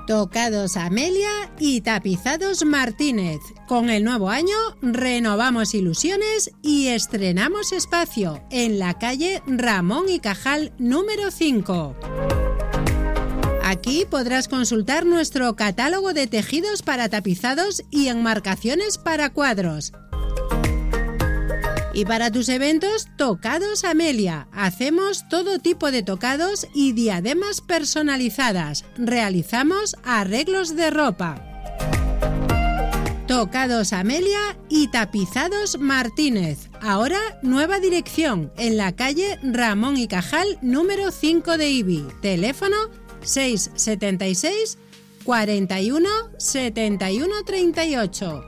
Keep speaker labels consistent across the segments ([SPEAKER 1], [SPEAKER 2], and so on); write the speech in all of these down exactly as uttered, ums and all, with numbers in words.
[SPEAKER 1] Tocados Amelia y Tapizados Martínez. Con el nuevo año renovamos ilusiones y estrenamos espacio en la calle Ramón y Cajal número cinco. Aquí podrás consultar nuestro catálogo de tejidos para tapizados y enmarcaciones para cuadros. Y para tus eventos, Tocados Amelia. Hacemos todo tipo de tocados y diademas personalizadas. Realizamos arreglos de ropa. Tocados Amelia y Tapizados Martínez. Ahora nueva dirección en la calle Ramón y Cajal número cinco de Ibi. Teléfono seis setenta y seis, cuarenta y uno, setenta y uno treinta y ocho.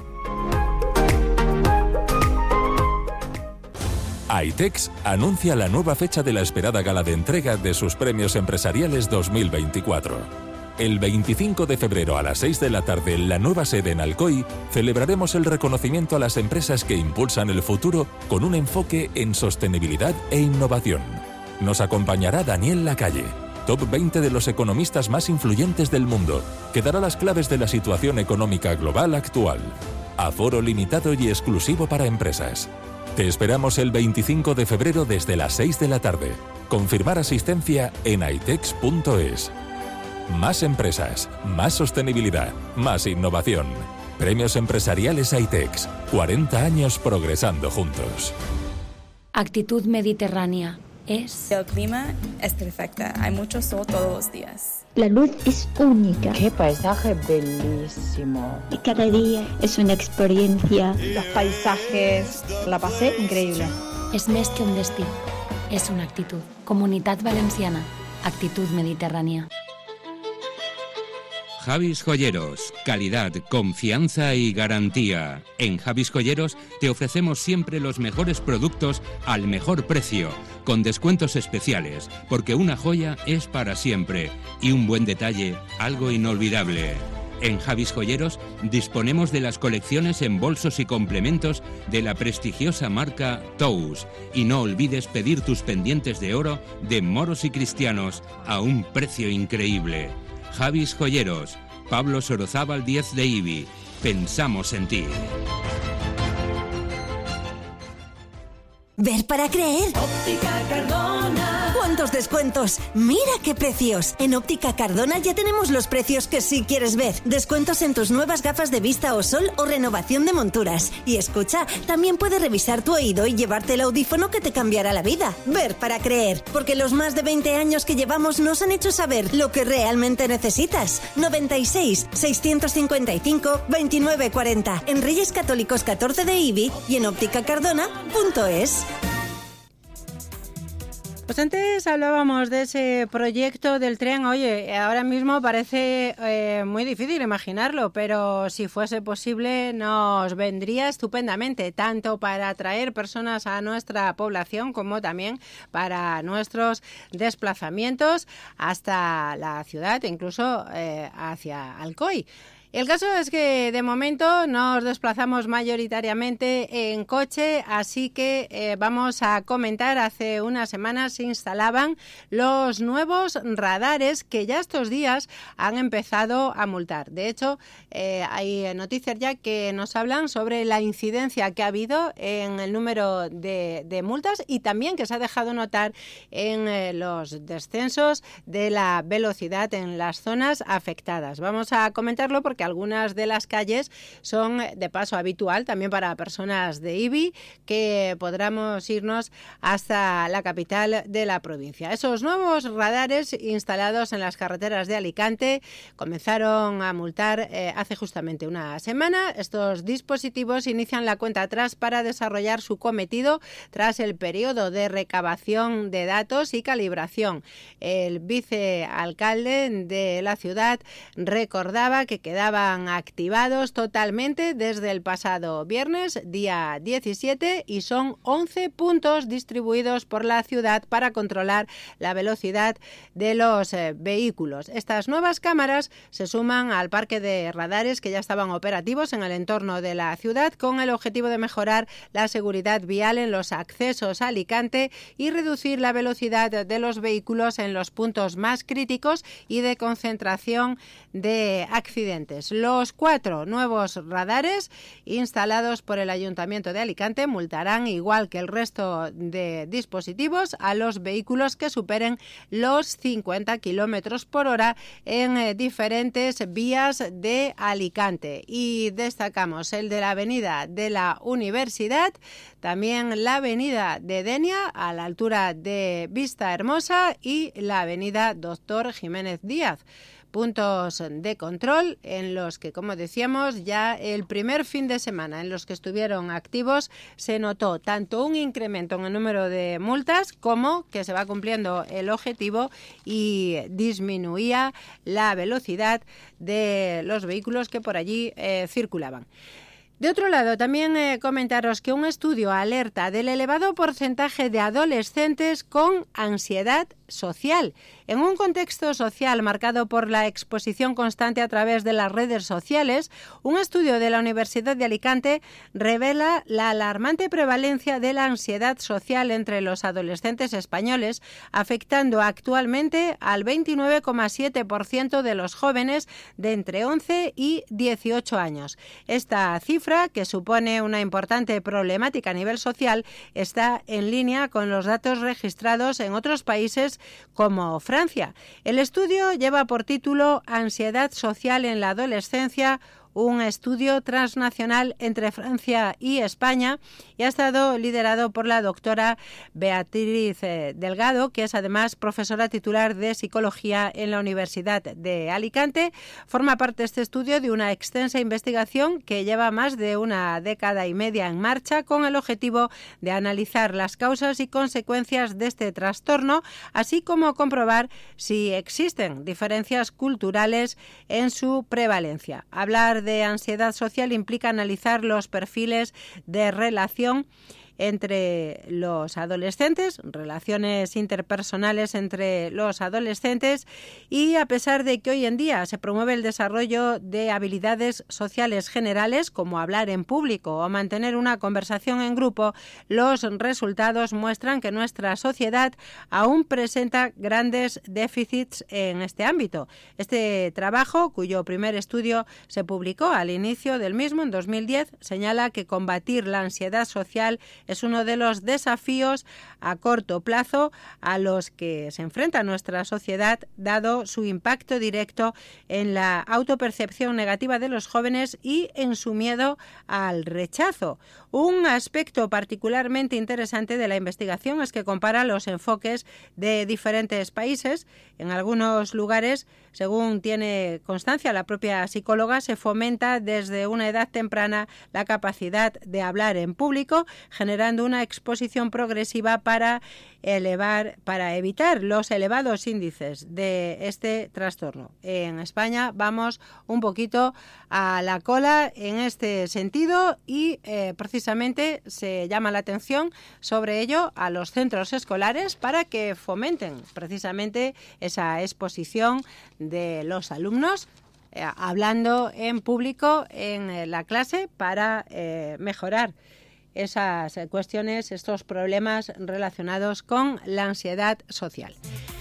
[SPEAKER 2] AITEX anuncia la nueva fecha de la esperada gala de entrega de sus premios empresariales dos mil veinticuatro. El veinticinco de febrero a las seis de la tarde en la nueva sede en Alcoy celebraremos el reconocimiento a las empresas que impulsan el futuro con un enfoque en sostenibilidad e innovación. Nos acompañará Daniel Lacalle, top veinte de los economistas más influyentes del mundo, que dará las claves de la situación económica global actual. Aforo limitado y exclusivo para empresas. Te esperamos el veinticinco de febrero desde las seis de la tarde. Confirmar asistencia en aitex punto es. Más empresas, más sostenibilidad, más innovación. Premios empresariales AITEX. cuarenta años progresando juntos.
[SPEAKER 3] Actitud mediterránea es...
[SPEAKER 4] El clima es perfecto. Hay mucho sol todos los días.
[SPEAKER 5] La luz es única.
[SPEAKER 6] ¡Qué paisaje bellísimo!
[SPEAKER 5] Y cada día es una experiencia.
[SPEAKER 7] Los paisajes, la pasé increíble.
[SPEAKER 3] Es més que un destí, es una actitud. Comunitat Valenciana, actitud mediterránea.
[SPEAKER 8] Javis Joyeros, calidad, confianza y garantía. En Javis Joyeros te ofrecemos siempre los mejores productos al mejor precio, con descuentos especiales, porque una joya es para siempre y un buen detalle, algo inolvidable. En Javis Joyeros disponemos de las colecciones en bolsos y complementos de la prestigiosa marca Tous. Y no olvides pedir tus pendientes de oro de moros y cristianos a un precio increíble. Javis Joyeros, Pablo Sorozábal diez de Ibi. Pensamos en ti.
[SPEAKER 9] Ver para creer.
[SPEAKER 10] Óptica Cardona.
[SPEAKER 9] ¿Cuántos descuentos? ¡Mira qué precios! En Óptica Cardona ya tenemos los precios que sí quieres ver. Descuentos en tus nuevas gafas de vista o sol o renovación de monturas. Y escucha, también puedes revisar tu oído y llevarte el audífono que te cambiará la vida. Ver para creer. Porque los más de veinte años que llevamos nos han hecho saber lo que realmente necesitas. noventa y seis, seiscientos cincuenta y cinco, veintinueve cuarenta. En Reyes Católicos catorce de Ibi y en óptica cardona punto es.
[SPEAKER 1] Pues antes hablábamos de ese proyecto del tren. Oye, ahora mismo parece eh, muy difícil imaginarlo, pero si fuese posible nos vendría estupendamente, tanto para atraer personas a nuestra población como también para nuestros desplazamientos hasta la ciudad, incluso eh, hacia Alcoy. El caso es que de momento nos desplazamos mayoritariamente en coche, así que eh, vamos a comentar. Hace unas semanas se instalaban los nuevos radares que ya estos días han empezado a multar. De hecho, eh, hay noticias ya que nos hablan sobre la incidencia que ha habido en el número de, de multas y también que se ha dejado notar en eh, los descensos de la velocidad en las zonas afectadas. Vamos a comentarlo porque algunas de las calles son de paso habitual también para personas de Ibi, que podremos irnos hasta la capital de la provincia. Esos nuevos radares instalados en las carreteras de Alicante comenzaron a multar eh, hace justamente una semana. Estos dispositivos inician la cuenta atrás para desarrollar su cometido tras el periodo de recabación de datos y calibración. El vicealcalde de la ciudad recordaba que quedaba estaban activados totalmente desde el pasado viernes, día diecisiete, y son once puntos distribuidos por la ciudad para controlar la velocidad de los eh, vehículos. Estas nuevas cámaras se suman al parque de radares que ya estaban operativos en el entorno de la ciudad, con el objetivo de mejorar la seguridad vial en los accesos a Alicante y reducir la velocidad de los vehículos en los puntos más críticos y de concentración de accidentes. Los cuatro nuevos radares instalados por el Ayuntamiento de Alicante multarán, igual que el resto de dispositivos, a los vehículos que superen los cincuenta kilómetros por hora en eh, diferentes vías de Alicante. Y destacamos el de la avenida de la Universidad, también la avenida de Denia a la altura de Vista Hermosa y la avenida Doctor Jiménez Díaz. Puntos de control en los que, como decíamos, ya el primer fin de semana en los que estuvieron activos se notó tanto un incremento en el número de multas como que se va cumpliendo el objetivo y disminuía la velocidad de los vehículos que por allí eh, circulaban. De otro lado, también eh, comentaros que un estudio alerta del elevado porcentaje de adolescentes con ansiedad social. En un contexto social marcado por la exposición constante a través de las redes sociales, un estudio de la Universidad de Alicante revela la alarmante prevalencia de la ansiedad social entre los adolescentes españoles, afectando actualmente al veintinueve coma siete por ciento de los jóvenes de entre once y dieciocho años. Esta cifra, que supone una importante problemática a nivel social, está en línea con los datos registrados en otros países como Francia. El estudio lleva por título Ansiedad social en la adolescencia, un estudio transnacional entre Francia y España, y ha estado liderado por la doctora Beatriz Delgado, que es además profesora titular de Psicología en la Universidad de Alicante. Forma parte este estudio de una extensa investigación que lleva más de una década y media en marcha, con el objetivo de analizar las causas y consecuencias de este trastorno, así como comprobar si existen diferencias culturales en su prevalencia. Hablar de ansiedad social implica analizar los perfiles de relación entre los adolescentes, relaciones interpersonales entre los adolescentes, y a pesar de que hoy en día se promueve el desarrollo de habilidades sociales generales como hablar en público o mantener una conversación en grupo, los resultados muestran que nuestra sociedad aún presenta grandes déficits en este ámbito. Este trabajo, cuyo primer estudio se publicó al inicio del mismo, en dos mil diez, señala que combatir la ansiedad social es uno de los desafíos a corto plazo a los que se enfrenta nuestra sociedad, dado su impacto directo en la autopercepción negativa de los jóvenes y en su miedo al rechazo. Un aspecto particularmente interesante de la investigación es que compara los enfoques de diferentes países. En algunos lugares, según tiene constancia la propia psicóloga, se fomenta desde una edad temprana la capacidad de hablar en público, generando una exposición progresiva para elevar, para evitar los elevados índices de este trastorno. En España vamos un poquito a la cola en este sentido y eh, precisamente se llama la atención sobre ello a los centros escolares para que fomenten precisamente esa exposición de los alumnos eh, hablando en público en eh, la clase para eh, mejorar esas cuestiones, estos problemas relacionados con la ansiedad social.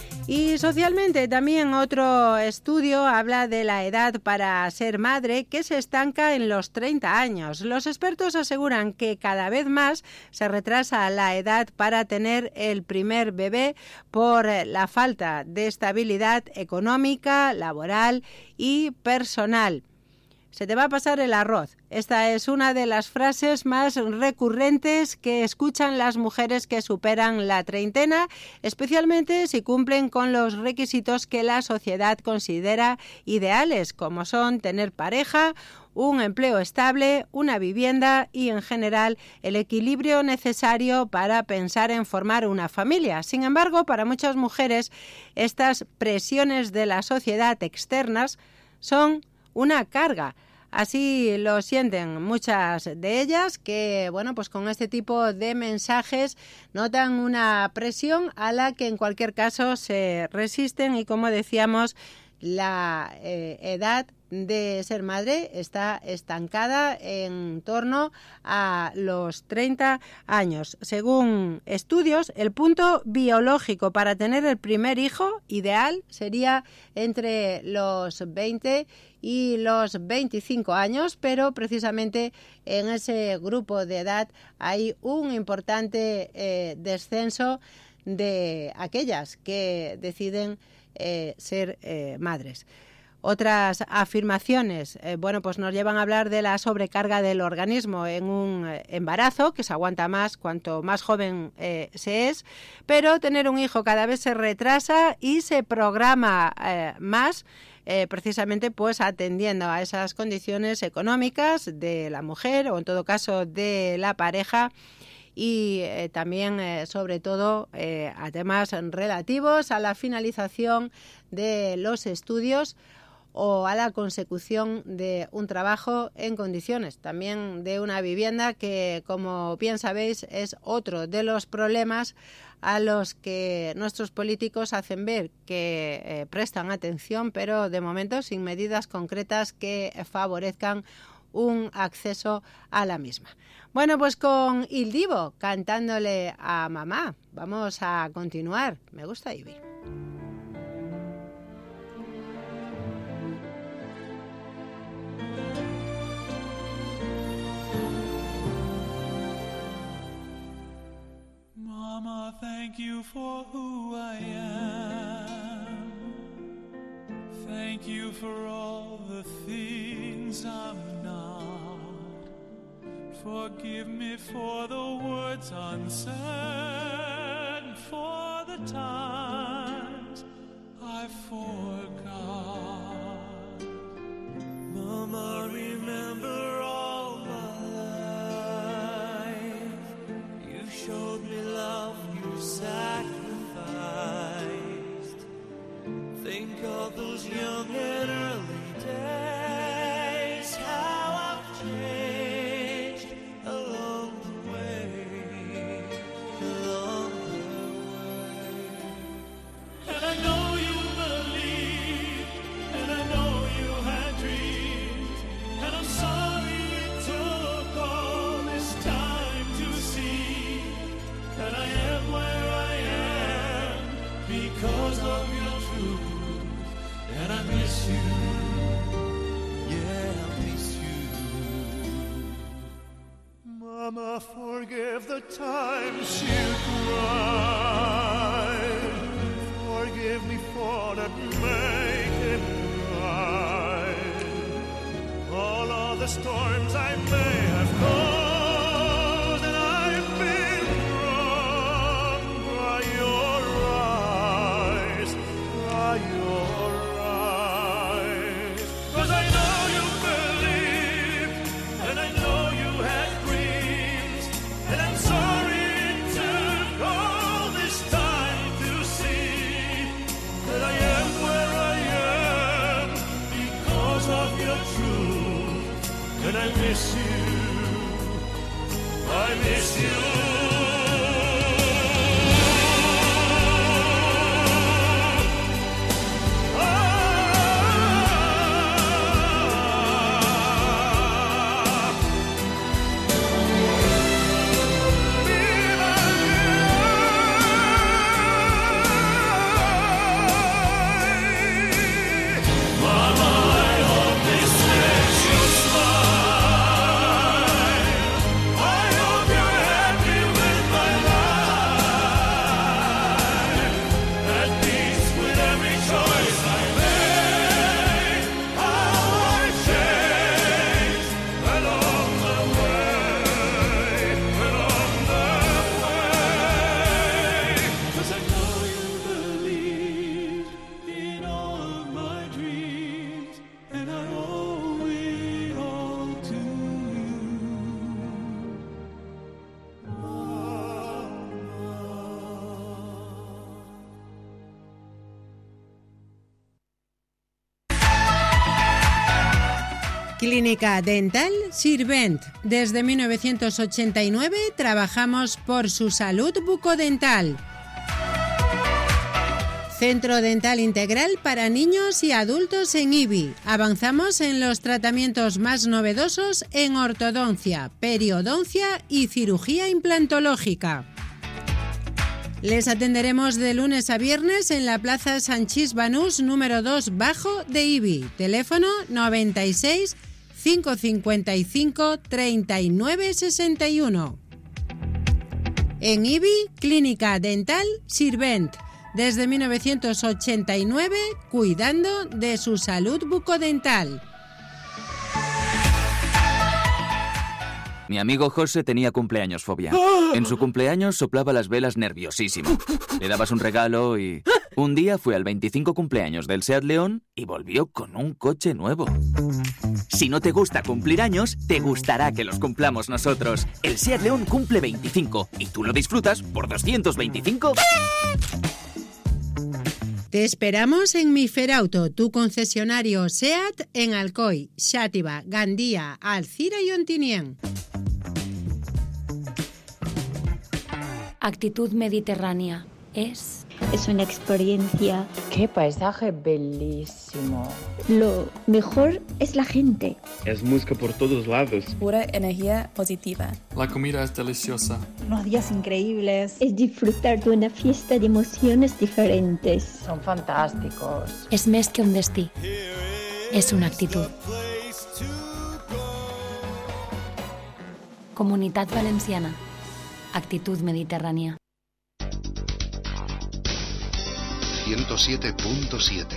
[SPEAKER 1] Y socialmente también otro estudio habla de la edad para ser madre, que se estanca en los treinta años. Los expertos aseguran que cada vez más se retrasa la edad para tener el primer bebé por la falta de estabilidad económica, laboral y personal. Se te va a pasar el arroz. Esta es una de las frases más recurrentes que escuchan las mujeres que superan la treintena, especialmente si cumplen con los requisitos que la sociedad considera ideales, como son tener pareja, un empleo estable, una vivienda y, en general, el equilibrio necesario para pensar en formar una familia. Sin embargo, para muchas mujeres, estas presiones de la sociedad externas son una carga. Así lo sienten muchas de ellas que, bueno, pues con este tipo de mensajes notan una presión a la que en cualquier caso se resisten y, como decíamos, la eh, edad de ser madre está estancada en torno a los treinta años. Según estudios, el punto biológico para tener el primer hijo ideal sería entre los veinte y los veinticinco años, pero precisamente en ese grupo de edad hay un importante eh, descenso de aquellas que deciden eh, ser eh, madres. Otras afirmaciones, eh, bueno, pues nos llevan a hablar de la sobrecarga del organismo en un embarazo, que se aguanta más cuanto más joven eh, se es, pero tener un hijo cada vez se retrasa y se programa eh, más, eh, precisamente pues atendiendo a esas condiciones económicas de la mujer o en todo caso de la pareja. Y eh, también, eh, sobre todo, eh, a temas relativos a la finalización de los estudios o a la consecución de un trabajo en condiciones, también de una vivienda que, como bien sabéis, es otro de los problemas a los que nuestros políticos hacen ver que eh, prestan atención, pero de momento sin medidas concretas que favorezcan un acceso a la misma. Bueno, pues con Il Divo cantándole a mamá, vamos a continuar. Me gusta Ivy.
[SPEAKER 11] Mama, thank you for who I am. Thank you for all the things I'm not. Forgive me for the words unsaid, for the times I forgot. Mama, remember all my life. You showed me love, you sacrificed. Think of those young and early days, how I've changed along the way, along the way. And I know you believed, and I know you had dreams, and I'm sorry it took all this time to see that I am where I am because of your truth, and I miss you, yeah, I miss you. Mama, forgive the times you cried, forgive me for not making right, all of the storms I may have caused, and I've been wrong by your eyes, by your eyes. 'Cause I know you believed, and I know you had dreams, and I'm sorry it took all this time to see that I am where I am because of your truth, and I miss you, I miss you. Happy
[SPEAKER 1] Clínica Dental Sirvent. Desde mil novecientos ochenta y nueve trabajamos por su salud bucodental. Centro Dental Integral para niños y adultos en I B I. Avanzamos en los tratamientos más novedosos en ortodoncia, periodoncia y cirugía implantológica. Les atenderemos de lunes a viernes en la Plaza Sanchís Banús número dos bajo de I B I. Teléfono noventa y seis, cinco cincuenta y cinco, treinta y nueve sesenta y uno. En I B I, Clínica Dental Sirvent. Desde mil novecientos ochenta y nueve, cuidando de su salud bucodental.
[SPEAKER 12] Mi amigo José tenía cumpleaños fobia. En su cumpleaños soplaba las velas nerviosísimo. Le dabas un regalo y... Un día fue al veinticinco cumpleaños del Seat León y volvió con un coche nuevo. Si no te gusta cumplir años, te gustará que los cumplamos nosotros. El Seat León cumple veinticinco y tú lo disfrutas por doscientos veinticinco...
[SPEAKER 1] Te esperamos en Miferauto, tu concesionario SEAT en Alcoy, Xàtiva, Gandía, Alcira y Ontinyent.
[SPEAKER 3] Actitud mediterránea es...
[SPEAKER 5] Es una experiencia.
[SPEAKER 6] ¡Qué paisaje bellísimo!
[SPEAKER 5] Lo mejor es la gente.
[SPEAKER 13] Es música por todos lados.
[SPEAKER 4] Pura energía positiva.
[SPEAKER 14] La comida es deliciosa.
[SPEAKER 7] Unos días increíbles.
[SPEAKER 5] Es disfrutar de una fiesta de emociones diferentes.
[SPEAKER 6] Son fantásticos.
[SPEAKER 3] Es més que un destí. Es una actitud. Comunitat Valenciana. Actitud mediterránea.
[SPEAKER 15] ciento siete punto siete.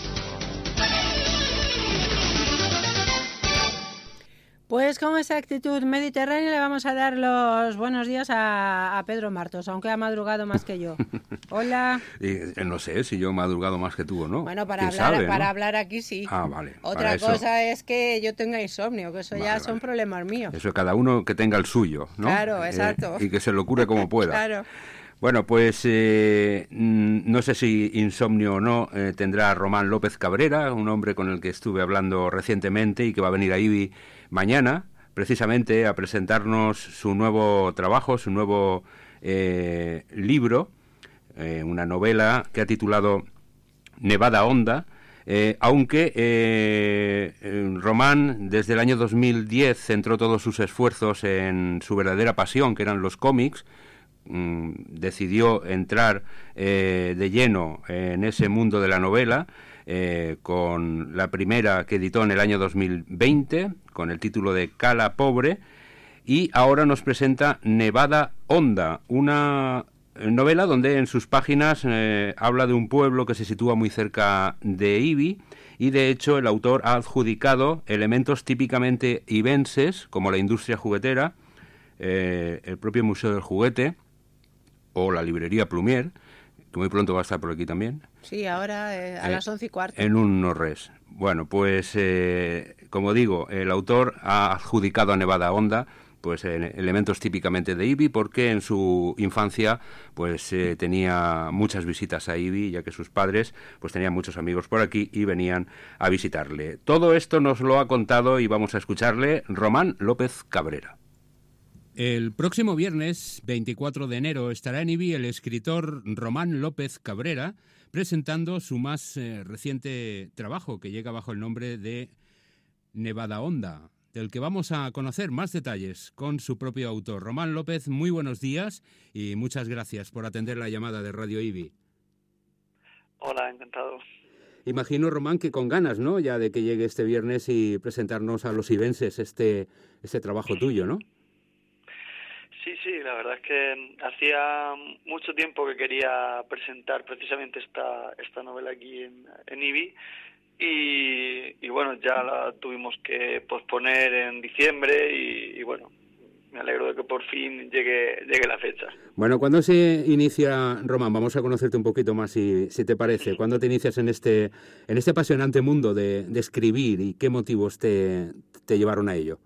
[SPEAKER 1] Pues con esa actitud mediterránea le vamos a dar los buenos días a, a Pedro Martos, aunque ha madrugado más que yo. Hola.
[SPEAKER 16] Eh, no sé si yo he madrugado más que tú o no.
[SPEAKER 1] Bueno, para, hablar,
[SPEAKER 16] sabe,
[SPEAKER 1] para
[SPEAKER 16] ¿no?
[SPEAKER 1] hablar aquí sí.
[SPEAKER 16] Ah, vale.
[SPEAKER 1] Otra cosa es que yo tenga insomnio, que eso
[SPEAKER 16] vale,
[SPEAKER 1] ya
[SPEAKER 16] vale.
[SPEAKER 1] son problemas míos.
[SPEAKER 16] Eso, cada uno que tenga el suyo, ¿no?
[SPEAKER 1] Claro, exacto.
[SPEAKER 16] Eh, y que se lo cure como pueda.
[SPEAKER 1] Claro.
[SPEAKER 16] Bueno, pues eh, no sé si insomnio o no eh, tendrá Román López Cabrera, un hombre con el que estuve hablando recientemente y que va a venir a I B I mañana, precisamente a presentarnos su nuevo trabajo, su nuevo eh, libro, eh, una novela que ha titulado Nevada Honda, eh, aunque eh, Román desde el año dos mil diez centró todos sus esfuerzos en su verdadera pasión, que eran los cómics. Decidió entrar eh, de lleno en ese mundo de la novela eh, con la primera que editó en el año dos mil veinte con el título de Cala Pobre, y ahora nos presenta Nevada Honda, una novela donde en sus páginas eh, habla de un pueblo que se sitúa muy cerca de I B I, y de hecho el autor ha adjudicado elementos típicamente ibenses como la industria juguetera, eh, el propio Museo del Juguete o la librería Plumier, que muy pronto va a estar por aquí también.
[SPEAKER 1] Sí, ahora eh, a
[SPEAKER 16] eh,
[SPEAKER 1] las once y cuarto.
[SPEAKER 16] En un no res. Bueno, pues eh, como digo, el autor ha adjudicado a Nevada Honda pues eh, elementos típicamente de I B I, porque en su infancia pues eh, tenía muchas visitas a I B I, ya que sus padres pues tenían muchos amigos por aquí y venían a visitarle. Todo esto nos lo ha contado y vamos a escucharle Román López Cabrera.
[SPEAKER 8] El próximo viernes, veinticuatro de enero, estará en I B I el escritor Román López Cabrera presentando su más eh, reciente trabajo, que llega bajo el nombre de Nevada Honda, del que vamos a conocer más detalles con su propio autor. Román López, muy buenos días y muchas gracias por atender la llamada de Radio I B I.
[SPEAKER 17] Hola, encantado.
[SPEAKER 16] Imagino, Román, que con ganas, ¿no?, ya de que llegue este viernes y presentarnos a los ibenses este, este trabajo tuyo, ¿no?
[SPEAKER 17] Sí, sí, la verdad es que hacía mucho tiempo que quería presentar precisamente esta esta novela aquí en, en I B I y, y bueno, ya la tuvimos que posponer en diciembre y, y bueno, me alegro de que por fin llegue llegue la fecha.
[SPEAKER 16] Bueno, ¿cuándo se inicia, Román? Vamos a conocerte un poquito más, si, si te parece. ¿Cuándo te inicias en este en este apasionante mundo de, de escribir y qué motivos te, te llevaron a ello?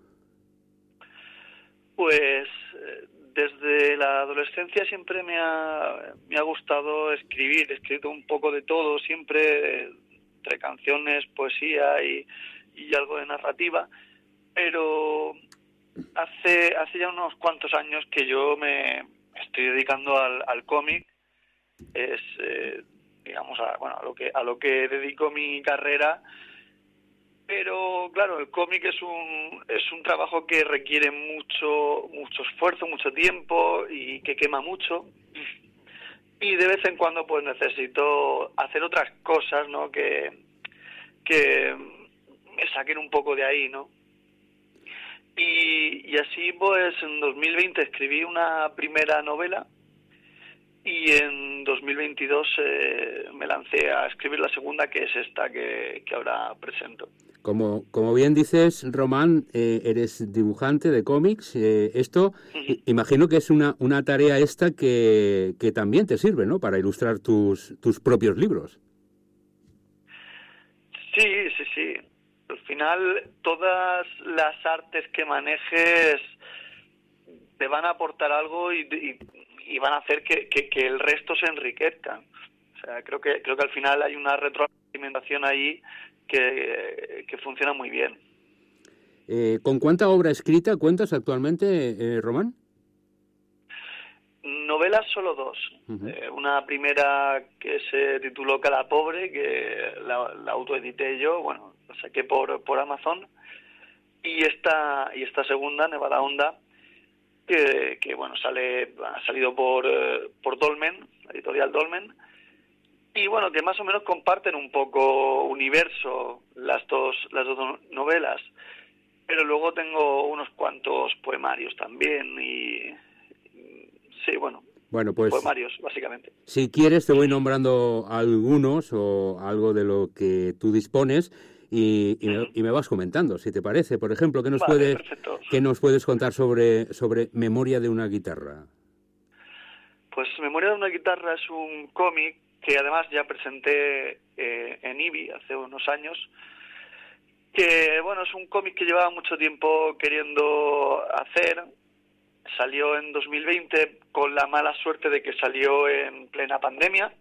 [SPEAKER 17] Pues desde la adolescencia siempre me ha, me ha gustado escribir, he escrito un poco de todo, siempre entre canciones, poesía y, y algo de narrativa, pero hace hace ya unos cuantos años que yo me estoy dedicando al, al cómic. Es eh, digamos a, bueno a lo que a lo que dedico mi carrera, pero claro, el cómic es un es un trabajo que requiere mucho mucho esfuerzo, mucho tiempo y que quema mucho, y de vez en cuando pues necesito hacer otras cosas, ¿no? que que me saquen un poco de ahí, ¿no? Y, y así pues en dos mil veinte escribí una primera novela y en dos mil veintidós eh, me lancé a escribir la segunda, que es esta que, que ahora presento.
[SPEAKER 16] Como, como bien dices, Román, eh, eres dibujante de cómics. Eh, esto, uh-huh. imagino que es una, una tarea esta que, que también te sirve, ¿no?, para ilustrar tus, tus propios libros.
[SPEAKER 17] Sí, sí, sí. Al final, todas las artes que manejes te van a aportar algo y, y, y van a hacer que, que, que el resto se enriquezca. O sea, creo que creo que al final hay una retroalimentación ahí que, que funciona muy bien.
[SPEAKER 16] Eh, ¿Con cuánta obra escrita cuentas actualmente, eh, Román?
[SPEAKER 17] Novelas solo dos. Uh-huh. Eh, una primera que se tituló Cala Pobre, que la, la autoedité yo, bueno, la saqué por por Amazon, y esta y esta segunda, Nevada Onda, que, que bueno, sale ha salido por por Dolmen, la editorial Dolmen, y bueno, que más o menos comparten un poco universo las dos las dos novelas, pero luego tengo unos cuantos poemarios también y sí, bueno,
[SPEAKER 16] bueno pues,
[SPEAKER 17] poemarios, básicamente.
[SPEAKER 16] Si quieres, te voy nombrando algunos o algo de lo que tú dispones y, y, uh-huh. me, y me vas comentando, si te parece. Por ejemplo, ¿qué nos, vale, puedes, ¿qué nos puedes contar sobre, sobre Memoria de una guitarra?
[SPEAKER 17] Pues Memoria de una guitarra es un cómic que además ya presenté eh, en IBI hace unos años, que, bueno, es un cómic que llevaba mucho tiempo queriendo hacer. Salió en dos mil veinte con la mala suerte de que salió en plena pandemia,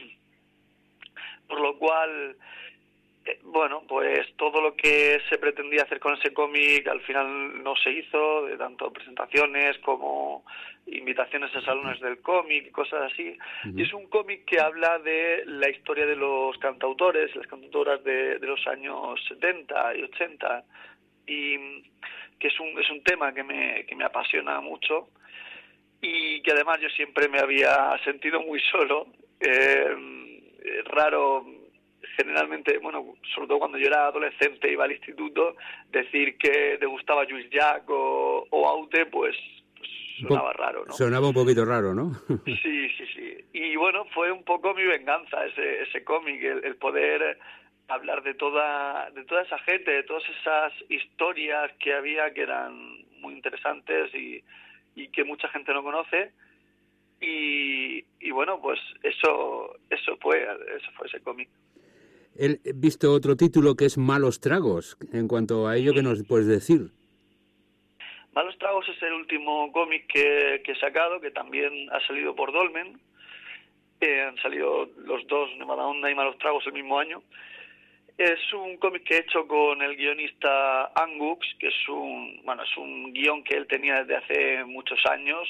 [SPEAKER 17] por lo cual, eh, bueno, pues todo lo que se pretendía hacer con ese cómic al final no se hizo, de tanto presentaciones como invitaciones a salones del cómic y cosas así. Uh-huh. Y es un cómic que habla de la historia de los cantautores, las cantautoras de, de los años setenta y ochenta, y que es un es un tema que me que me apasiona mucho y que además yo siempre me había sentido muy solo, eh, raro generalmente, bueno, sobre todo cuando yo era adolescente, iba al instituto, decir que te gustaba Lluís Llach o, o Aute, pues, pues sonaba raro, ¿no?
[SPEAKER 16] Sonaba un poquito raro, ¿no?
[SPEAKER 17] Sí, sí, sí. Y bueno, fue un poco mi venganza ese ese cómic, el, el poder hablar de toda de toda esa gente, de todas esas historias que había que eran muy interesantes y, y que mucha gente no conoce, y, y bueno, pues eso eso fue eso fue ese cómic.
[SPEAKER 16] He visto otro título que es Malos Tragos. En cuanto a ello, ¿qué nos puedes decir?
[SPEAKER 17] Malos Tragos es el último cómic que, que he sacado, que también ha salido por Dolmen. Eh, han salido los dos, Nevada Onda y Malos Tragos, el mismo año. Es un cómic que he hecho con el guionista Angux, que es un bueno es un guión que él tenía desde hace muchos años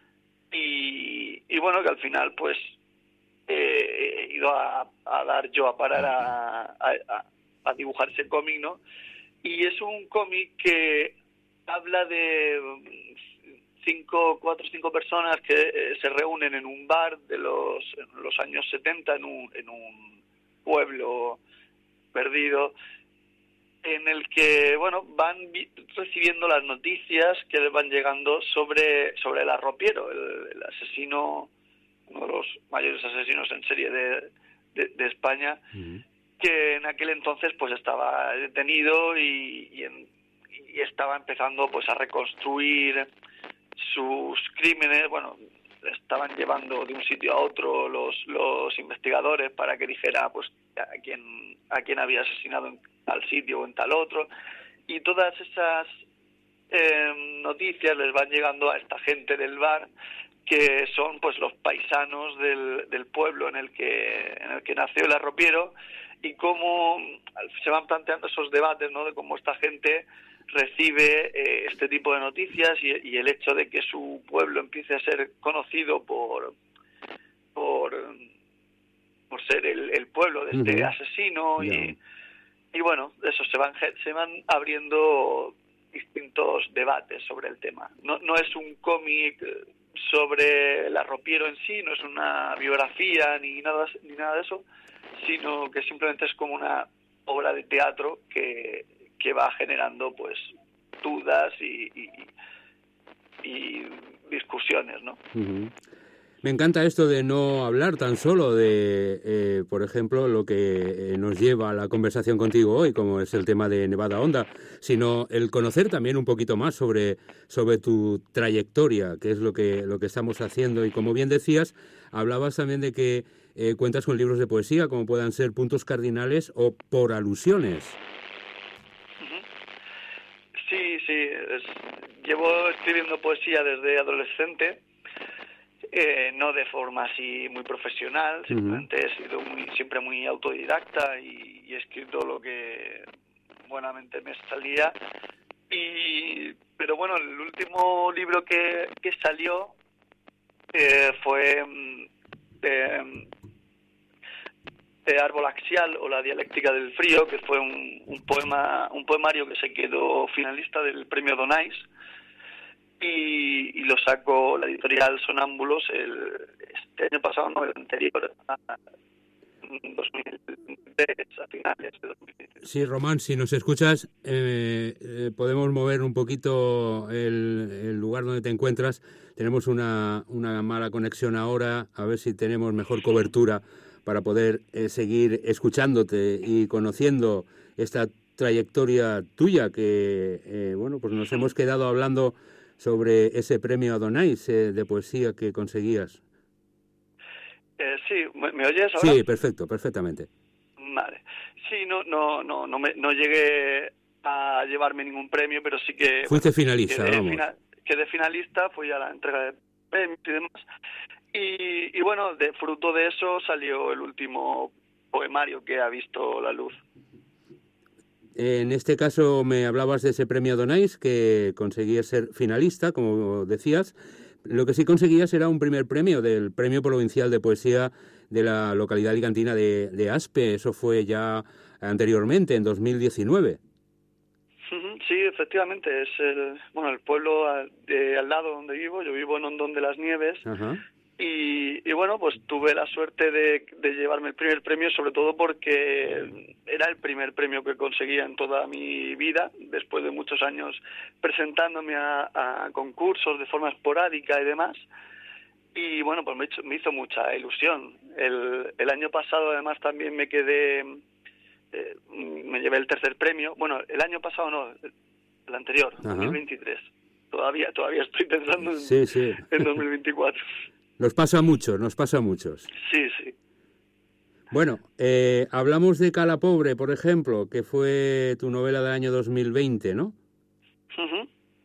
[SPEAKER 17] y, y bueno, que al final pues eh, he ido a, a dar yo a parar a, a, a dibujar ese cómic, ¿no? Y es un cómic que habla de cinco, cuatro o cinco personas que eh, se reúnen en un bar de los, en los años setenta en un, en un pueblo perdido, en el que bueno van recibiendo las noticias que les van llegando sobre sobre el Arropiero, el, el asesino, uno de los mayores asesinos en serie de, de, de España, uh-huh. que en aquel entonces pues estaba detenido y, y, en, y estaba empezando pues a reconstruir sus crímenes. Bueno, estaban llevando de un sitio a otro los los investigadores para que dijera pues a quién a quién había asesinado en tal sitio o en tal otro, y todas esas eh, noticias les van llegando a esta gente del bar, que son pues los paisanos del, del pueblo en el que en el que nació el Arropiero, y cómo se van planteando esos debates, ¿no?, de cómo esta gente recibe eh, este tipo de noticias y, y el hecho de que su pueblo empiece a ser conocido por por, por ser el, el pueblo de este
[SPEAKER 16] Uh-huh.
[SPEAKER 17] asesino
[SPEAKER 16] Yeah.
[SPEAKER 17] y, y bueno, eso se van se van abriendo distintos debates sobre el tema. No, no es un cómic sobre el arropiero en sí, no es una biografía ni nada ni nada de eso, sino que simplemente es como una obra de teatro que, que va generando pues dudas y, y, y discusiones, ¿no?
[SPEAKER 16] Uh-huh. Me encanta esto de no hablar tan solo de, eh, por ejemplo, lo que eh, nos lleva a la conversación contigo hoy, como es el tema de Nevada Onda, sino el conocer también un poquito más sobre, sobre tu trayectoria, que es lo que, lo que estamos haciendo. Y como bien decías, hablabas también de que eh, cuentas con libros de poesía, como puedan ser Puntos Cardinales o Por Alusiones.
[SPEAKER 17] Sí, sí. Es, llevo escribiendo poesía desde adolescente. Eh, no de forma así muy profesional, simplemente uh-huh. he sido muy, siempre muy autodidacta y, y he escrito lo que buenamente me salía. Y, pero bueno, el último libro que, que salió eh, fue eh, de Árbol Axial o La Dialéctica del Frío, que fue un, un poema, un poemario que se quedó finalista del premio Donais. Y, y lo sacó la editorial Sonámbulos el, este año pasado, no, el anterior, a dos mil tres, a finales de dos mil tres.
[SPEAKER 16] Sí, Román, si nos escuchas, eh, eh, podemos mover un poquito el, el lugar donde te encuentras. Tenemos una, una mala conexión ahora, a ver si tenemos mejor cobertura para poder eh, seguir escuchándote y conociendo esta trayectoria tuya que, eh, bueno, pues nos hemos quedado hablando sobre ese premio Adonais eh, de poesía que conseguías.
[SPEAKER 17] Eh, sí, ¿me, ¿me oyes ahora?
[SPEAKER 16] Sí, perfecto, perfectamente.
[SPEAKER 17] Vale. Sí, no no no no, me, no llegué a llevarme ningún premio, pero sí que...
[SPEAKER 16] Fuiste
[SPEAKER 17] bueno,
[SPEAKER 16] finalista,
[SPEAKER 17] quedé
[SPEAKER 16] vamos.
[SPEAKER 17] Final, quedé finalista, fui a la entrega de premios y demás. Y, y bueno, de fruto de eso salió el último poemario que ha visto la luz.
[SPEAKER 16] En este caso me hablabas de ese premio Adonais, que conseguías ser finalista, como decías. Lo que sí conseguías era un primer premio del Premio Provincial de Poesía de la localidad alicantina de, de Aspe. Eso fue ya anteriormente, en dos mil diecinueve.
[SPEAKER 17] Sí, efectivamente. Es el bueno el pueblo de al lado donde vivo. Yo vivo en Hondón de las Nieves.
[SPEAKER 16] Ajá.
[SPEAKER 17] Y, y bueno, pues tuve la suerte de, de llevarme el primer premio, sobre todo porque era el primer premio que conseguía en toda mi vida, después de muchos años presentándome a, a concursos de forma esporádica y demás. Y bueno, pues me hizo, me hizo mucha ilusión. El, el año pasado además también me quedé, eh, me llevé el tercer premio. Bueno, el año pasado no, el anterior, Ajá. dos mil veintitrés. Todavía, todavía estoy pensando en,
[SPEAKER 16] sí, sí.
[SPEAKER 17] en dos mil veinticuatro.
[SPEAKER 16] Nos pasa a muchos, nos pasa a muchos.
[SPEAKER 17] Sí, sí.
[SPEAKER 16] Bueno, eh, hablamos de Calapobre, por ejemplo, que fue tu novela del año dos mil veinte, ¿no?
[SPEAKER 17] Uh-huh.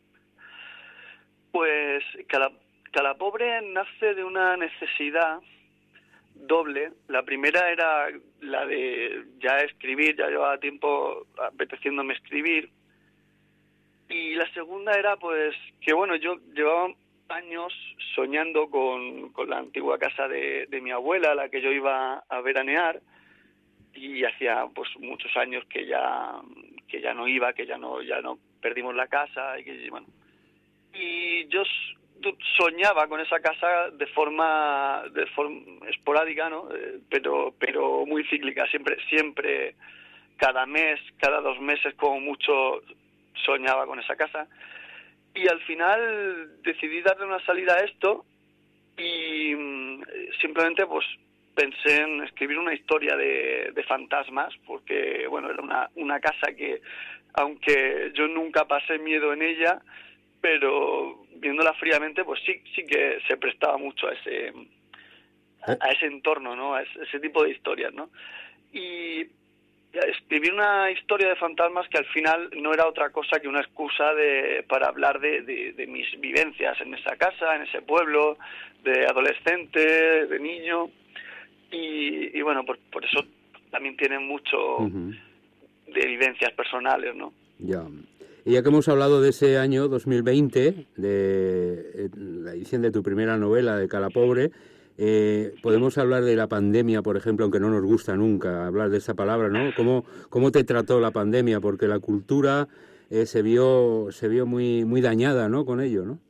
[SPEAKER 17] Pues Cala, Calapobre nace de una necesidad doble. La primera era la de ya escribir, ya llevaba tiempo apeteciéndome escribir. Y la segunda era pues que bueno, yo llevaba años soñando con, con la antigua casa de, de mi abuela, a la que yo iba a veranear, y hacía pues muchos años que ya que ya no iba, que ya no ya no perdimos la casa y que bueno y yo soñaba con esa casa de forma de forma esporádica, ¿no? Eh, pero pero muy cíclica, siempre siempre cada mes, cada dos meses como mucho soñaba con esa casa. Y al final decidí darle una salida a esto y simplemente pues pensé en escribir una historia de, de fantasmas, porque bueno, era una, una casa que, aunque yo nunca pasé miedo en ella, pero viéndola fríamente, pues sí sí que se prestaba mucho a ese a, a ese entorno, ¿no? A ese, ese tipo de historias, ¿no? Y escribí una historia de fantasmas que al final no era otra cosa que una excusa de para hablar de, de, de mis vivencias en esa casa, en ese pueblo, de adolescente, de niño, y, y bueno, por, por eso también tiene mucho uh-huh. de vivencias personales, ¿no?
[SPEAKER 16] Ya. Y ya que hemos hablado de ese año dos mil veinte, de la edición de tu primera novela, de Calapobre, eh, podemos hablar de la pandemia, por ejemplo, aunque no nos gusta nunca hablar de esa palabra, ¿no? ¿Cómo, cómo te trató la pandemia? Porque la cultura eh, se vio se vio muy muy dañada, ¿no? Con ello, ¿no?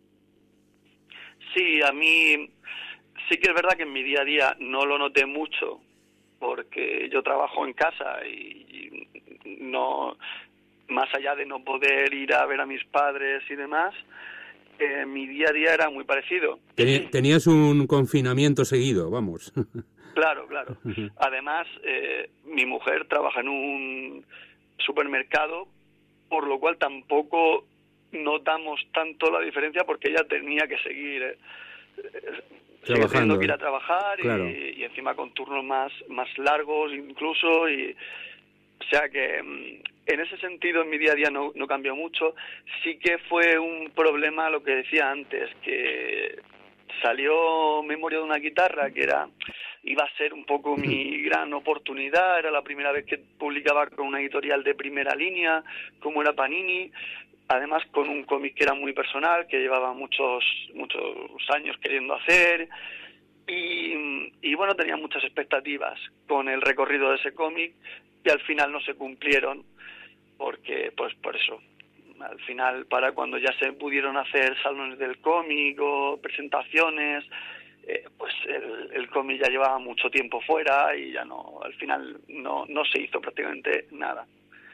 [SPEAKER 17] Sí, a mí sí que es verdad que en mi día a día no lo noté mucho, porque yo trabajo en casa y, y no, más allá de no poder ir a ver a mis padres y demás, eh, mi día a día era muy parecido.
[SPEAKER 16] Tenías un confinamiento seguido, vamos.
[SPEAKER 17] Claro, claro. Además, eh, mi mujer trabaja en un supermercado, por lo cual tampoco notamos tanto la diferencia, porque ella tenía que seguir eh, sigue teniendo que ir a trabajar, claro. y, y encima con turnos más más largos incluso, y o sea que en ese sentido en mi día a día no, no cambió mucho. Sí que fue un problema lo que decía antes, que salió Memoria de una guitarra, que era iba a ser un poco mi gran oportunidad, era la primera vez que publicaba con una editorial de primera línea como era Panini, además con un cómic que era muy personal, que llevaba muchos muchos años queriendo hacer, y, y bueno, tenía muchas expectativas con el recorrido de ese cómic, y al final no se cumplieron, porque pues por eso, al final para cuando ya se pudieron hacer salones del cómic o presentaciones, eh, pues el, el cómic ya llevaba mucho tiempo fuera y ya no, al final no, no se hizo prácticamente nada.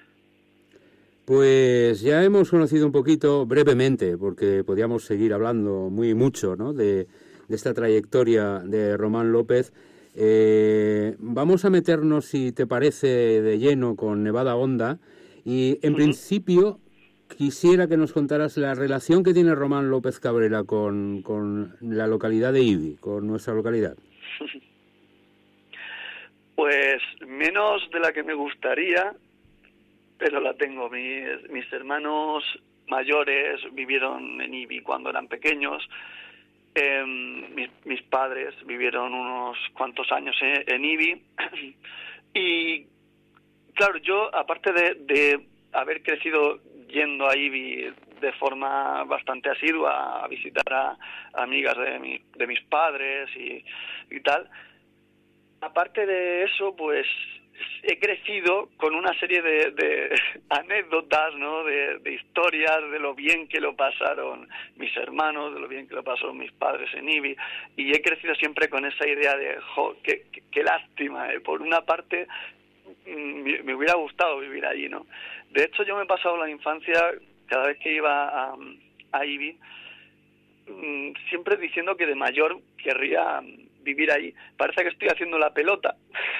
[SPEAKER 16] Pues ya hemos conocido un poquito, brevemente, porque podíamos seguir hablando muy mucho, ¿no?, de, de esta trayectoria de Román López. Eh, vamos a meternos, si te parece, de lleno con Nevada Onda, y en uh-huh. principio quisiera que nos contaras la relación que tiene Román López Cabrera con, con la localidad de Ibi, con nuestra localidad.
[SPEAKER 17] Pues menos de la que me gustaría, pero la tengo. Mis, mis hermanos mayores vivieron en Ibi cuando eran pequeños. Eh, mis, mis padres vivieron unos cuantos años en, en Ibi. Y claro, yo, aparte de, de haber crecido yendo a Ibi de forma bastante asidua a visitar a, a amigas de, mi, de mis padres y, y tal, aparte de eso, pues he crecido con una serie de, de anécdotas, ¿no?, de, de historias de lo bien que lo pasaron mis hermanos, de lo bien que lo pasaron mis padres en Ibi, y he crecido siempre con esa idea de, jo, qué, qué, qué lástima, ¿eh? Por una parte me, me hubiera gustado vivir allí, ¿no? De hecho, yo me he pasado la infancia, cada vez que iba a, a Ibi, siempre diciendo que de mayor querría vivir ahí. Parece que estoy haciendo la pelota,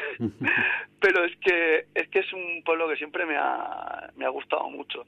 [SPEAKER 17] pero es que es que es un pueblo que siempre me ha, me ha gustado mucho.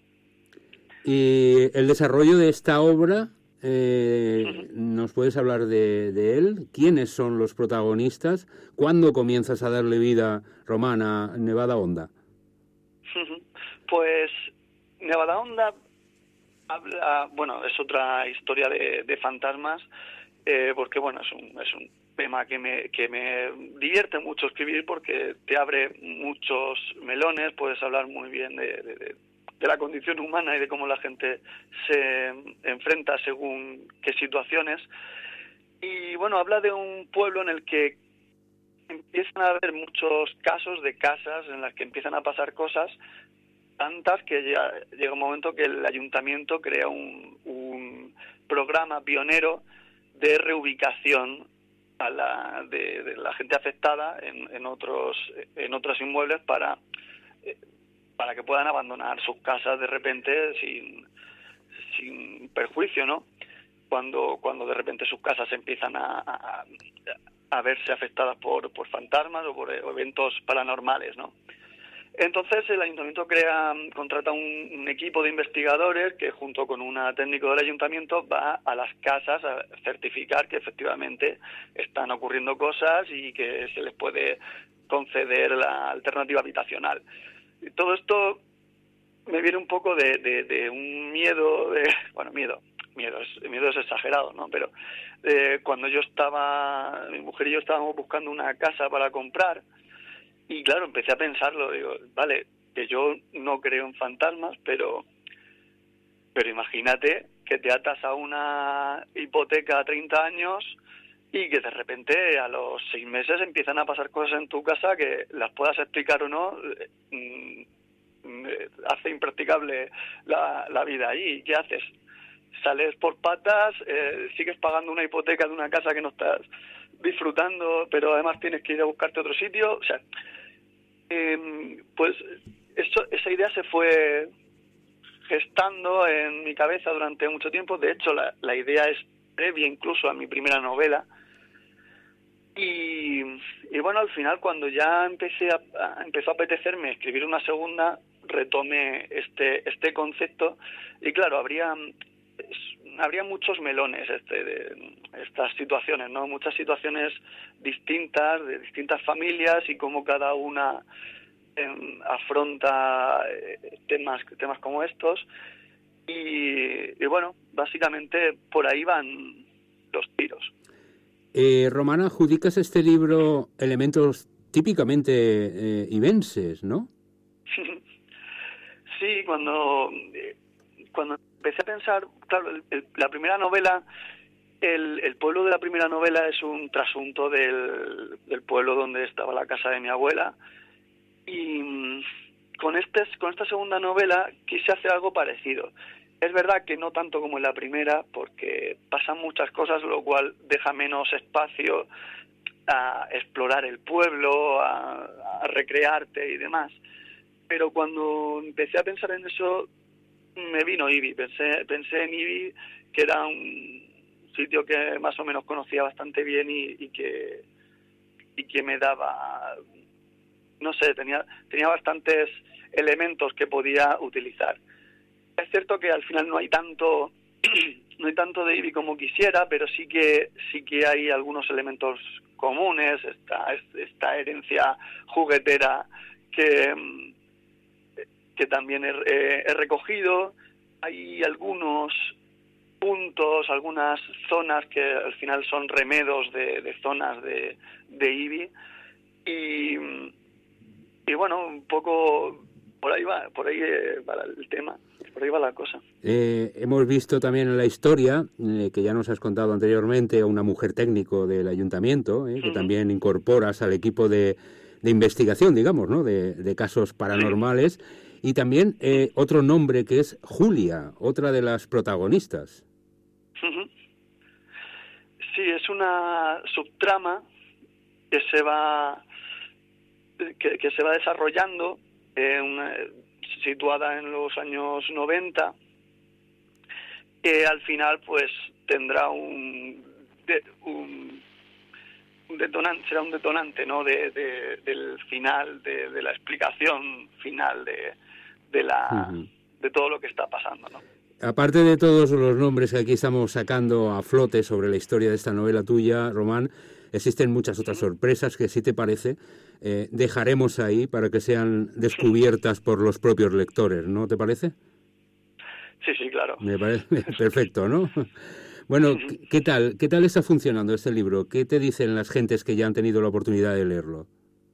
[SPEAKER 16] Y el desarrollo de esta obra, eh, uh-huh. ¿nos puedes hablar de, de él? ¿Quiénes son los protagonistas? ¿Cuándo comienzas a darle vida, Román, a Nevada Onda?
[SPEAKER 17] Uh-huh. Pues Nevada Onda habla, bueno, es otra historia de, de fantasmas, eh, porque bueno, es un, es un tema que me, que me divierte mucho escribir, porque te abre muchos melones, puedes hablar muy bien de, de, de la condición humana y de cómo la gente se enfrenta según qué situaciones. Y bueno, habla de un pueblo en el que empiezan a haber muchos casos de casas en las que empiezan a pasar cosas, tantas que ya llega un momento que el ayuntamiento crea un, un programa pionero de reubicación a la de, de la gente afectada en, en otros en otros inmuebles para para que puedan abandonar sus casas de repente sin sin perjuicio, ¿no? Cuando cuando de repente sus casas empiezan a, a, a verse afectadas por por fantasmas o por eventos paranormales, ¿no? Entonces el ayuntamiento crea, contrata un, un equipo de investigadores que junto con una técnico del ayuntamiento va a las casas a certificar que efectivamente están ocurriendo cosas y que se les puede conceder la alternativa habitacional. Y todo esto me viene un poco de, de, de un miedo, de, bueno, miedo, miedo es, miedo es exagerado, ¿no? Pero eh, cuando yo estaba, mi mujer y yo estábamos buscando una casa para comprar, y claro, empecé a pensarlo, digo, vale, que yo no creo en fantasmas, pero Pero imagínate que te atas a una hipoteca a treinta años y que de repente a los seis meses empiezan a pasar cosas en tu casa que las puedas explicar o no, eh, hace impracticable la, la vida ahí. ¿Qué haces? Sales por patas, eh, sigues pagando una hipoteca de una casa que no estás disfrutando, pero además tienes que ir a buscarte otro sitio. O sea, eh, pues eso, esa idea se fue gestando en mi cabeza durante mucho tiempo. De hecho, la, la idea es previa incluso a mi primera novela. Y, y bueno, al final, cuando ya empecé a, a, empezó a apetecerme escribir una segunda, retomé este este concepto. Y claro, habría habría muchos melones este, de estas situaciones, ¿no? Muchas situaciones distintas, de distintas familias, y cómo cada una eh, afronta eh, temas temas como estos. Y, y bueno, básicamente por ahí van los tiros.
[SPEAKER 16] Eh, Román, adjudicas a este libro elementos típicamente eh, ibenses, ¿no?
[SPEAKER 17] Sí, cuando, cuando empecé a pensar, claro, el, el, la primera novela, el, el pueblo de la primera novela es un trasunto del, del pueblo donde estaba la casa de mi abuela, y con, este, con esta segunda novela quise hacer algo parecido. Es verdad que no tanto como en la primera, porque pasan muchas cosas, lo cual deja menos espacio a explorar el pueblo, a, a recrearte y demás. Pero cuando empecé a pensar en eso, me vino Ibi. Pensé, pensé en Ibi, que era un sitio que más o menos conocía bastante bien y, y que y que me daba, no sé, tenía tenía bastantes elementos que podía utilizar. Es cierto que al final no hay tanto no hay tanto de Ibi como quisiera, pero sí que sí que hay algunos elementos comunes, esta esta herencia juguetera que que también he, he, he recogido. Hay algunos puntos, algunas zonas que al final son remedos de, de zonas de, de Ibi, y, y bueno, un poco por ahí va, por ahí va el tema, por ahí va la cosa.
[SPEAKER 16] Eh, hemos visto también en la historia, eh, que ya nos has contado anteriormente, a una mujer técnico del ayuntamiento, eh, que uh-huh. también incorporas al equipo de, de investigación, digamos, ¿no?, de, de casos paranormales. Sí. Y también eh, otro nombre que es Julia, otra de las protagonistas.
[SPEAKER 17] Uh-huh. Sí, es una subtrama que se va que, que se va desarrollando, eh, una, situada en los años noventa, que al final pues tendrá un, de, un, un detonante, será un detonante, ¿no?, de, de, del final, de, de la explicación final de de la uh-huh. de todo lo que está pasando, ¿no?
[SPEAKER 16] Aparte de todos los nombres que aquí estamos sacando a flote sobre la historia de esta novela tuya, Román, existen muchas otras uh-huh. sorpresas que, si te parece, eh, dejaremos ahí para que sean descubiertas por los propios lectores, ¿no te parece?
[SPEAKER 17] Sí, sí, claro.
[SPEAKER 16] Me parece perfecto, ¿no? Bueno, uh-huh. ¿qué tal? ¿Qué tal está funcionando este libro? ¿Qué te dicen las gentes que ya han tenido la oportunidad de leerlo?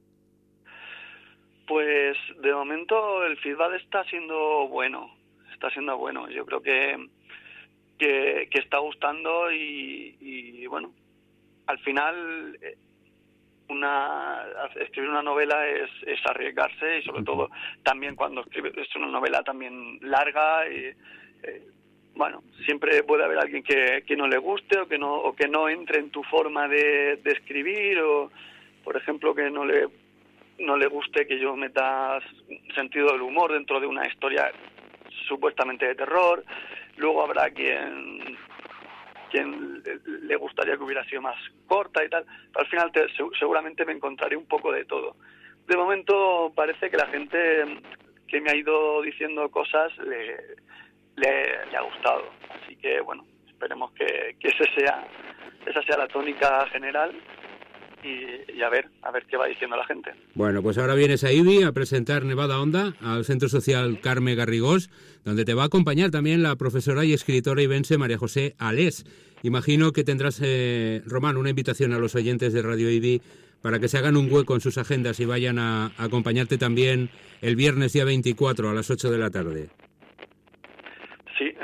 [SPEAKER 17] Pues de momento el feedback está siendo bueno, está siendo bueno. Yo creo que que, que está gustando y, y bueno, al final una escribir una novela es, es arriesgarse, y sobre todo también cuando escribes es una novela también larga y eh, bueno, siempre puede haber alguien que, que no le guste o que no o que no entre en tu forma de, de escribir, o por ejemplo que no le no le guste que yo meta sentido del humor dentro de una historia supuestamente de terror. Luego habrá quien quien le gustaría que hubiera sido más corta y tal. Pero al final te, seguramente me encontraré un poco de todo. De momento parece que la gente que me ha ido diciendo cosas le, le, le ha gustado. Así que bueno, esperemos que, que ese sea, esa sea la tónica general. Y, y a ver, a ver qué va diciendo la gente.
[SPEAKER 16] Bueno, pues ahora vienes a Ibi a presentar Nevada Onda al Centro Social Carme Garrigós, donde te va a acompañar también la profesora y escritora ibense María José Alés. Imagino que tendrás, eh, Román, una invitación a los oyentes de Radio Ibi para que se hagan un hueco en sus agendas y vayan a, a acompañarte también el viernes día veinticuatro a las ocho de la tarde.
[SPEAKER 17] Sí,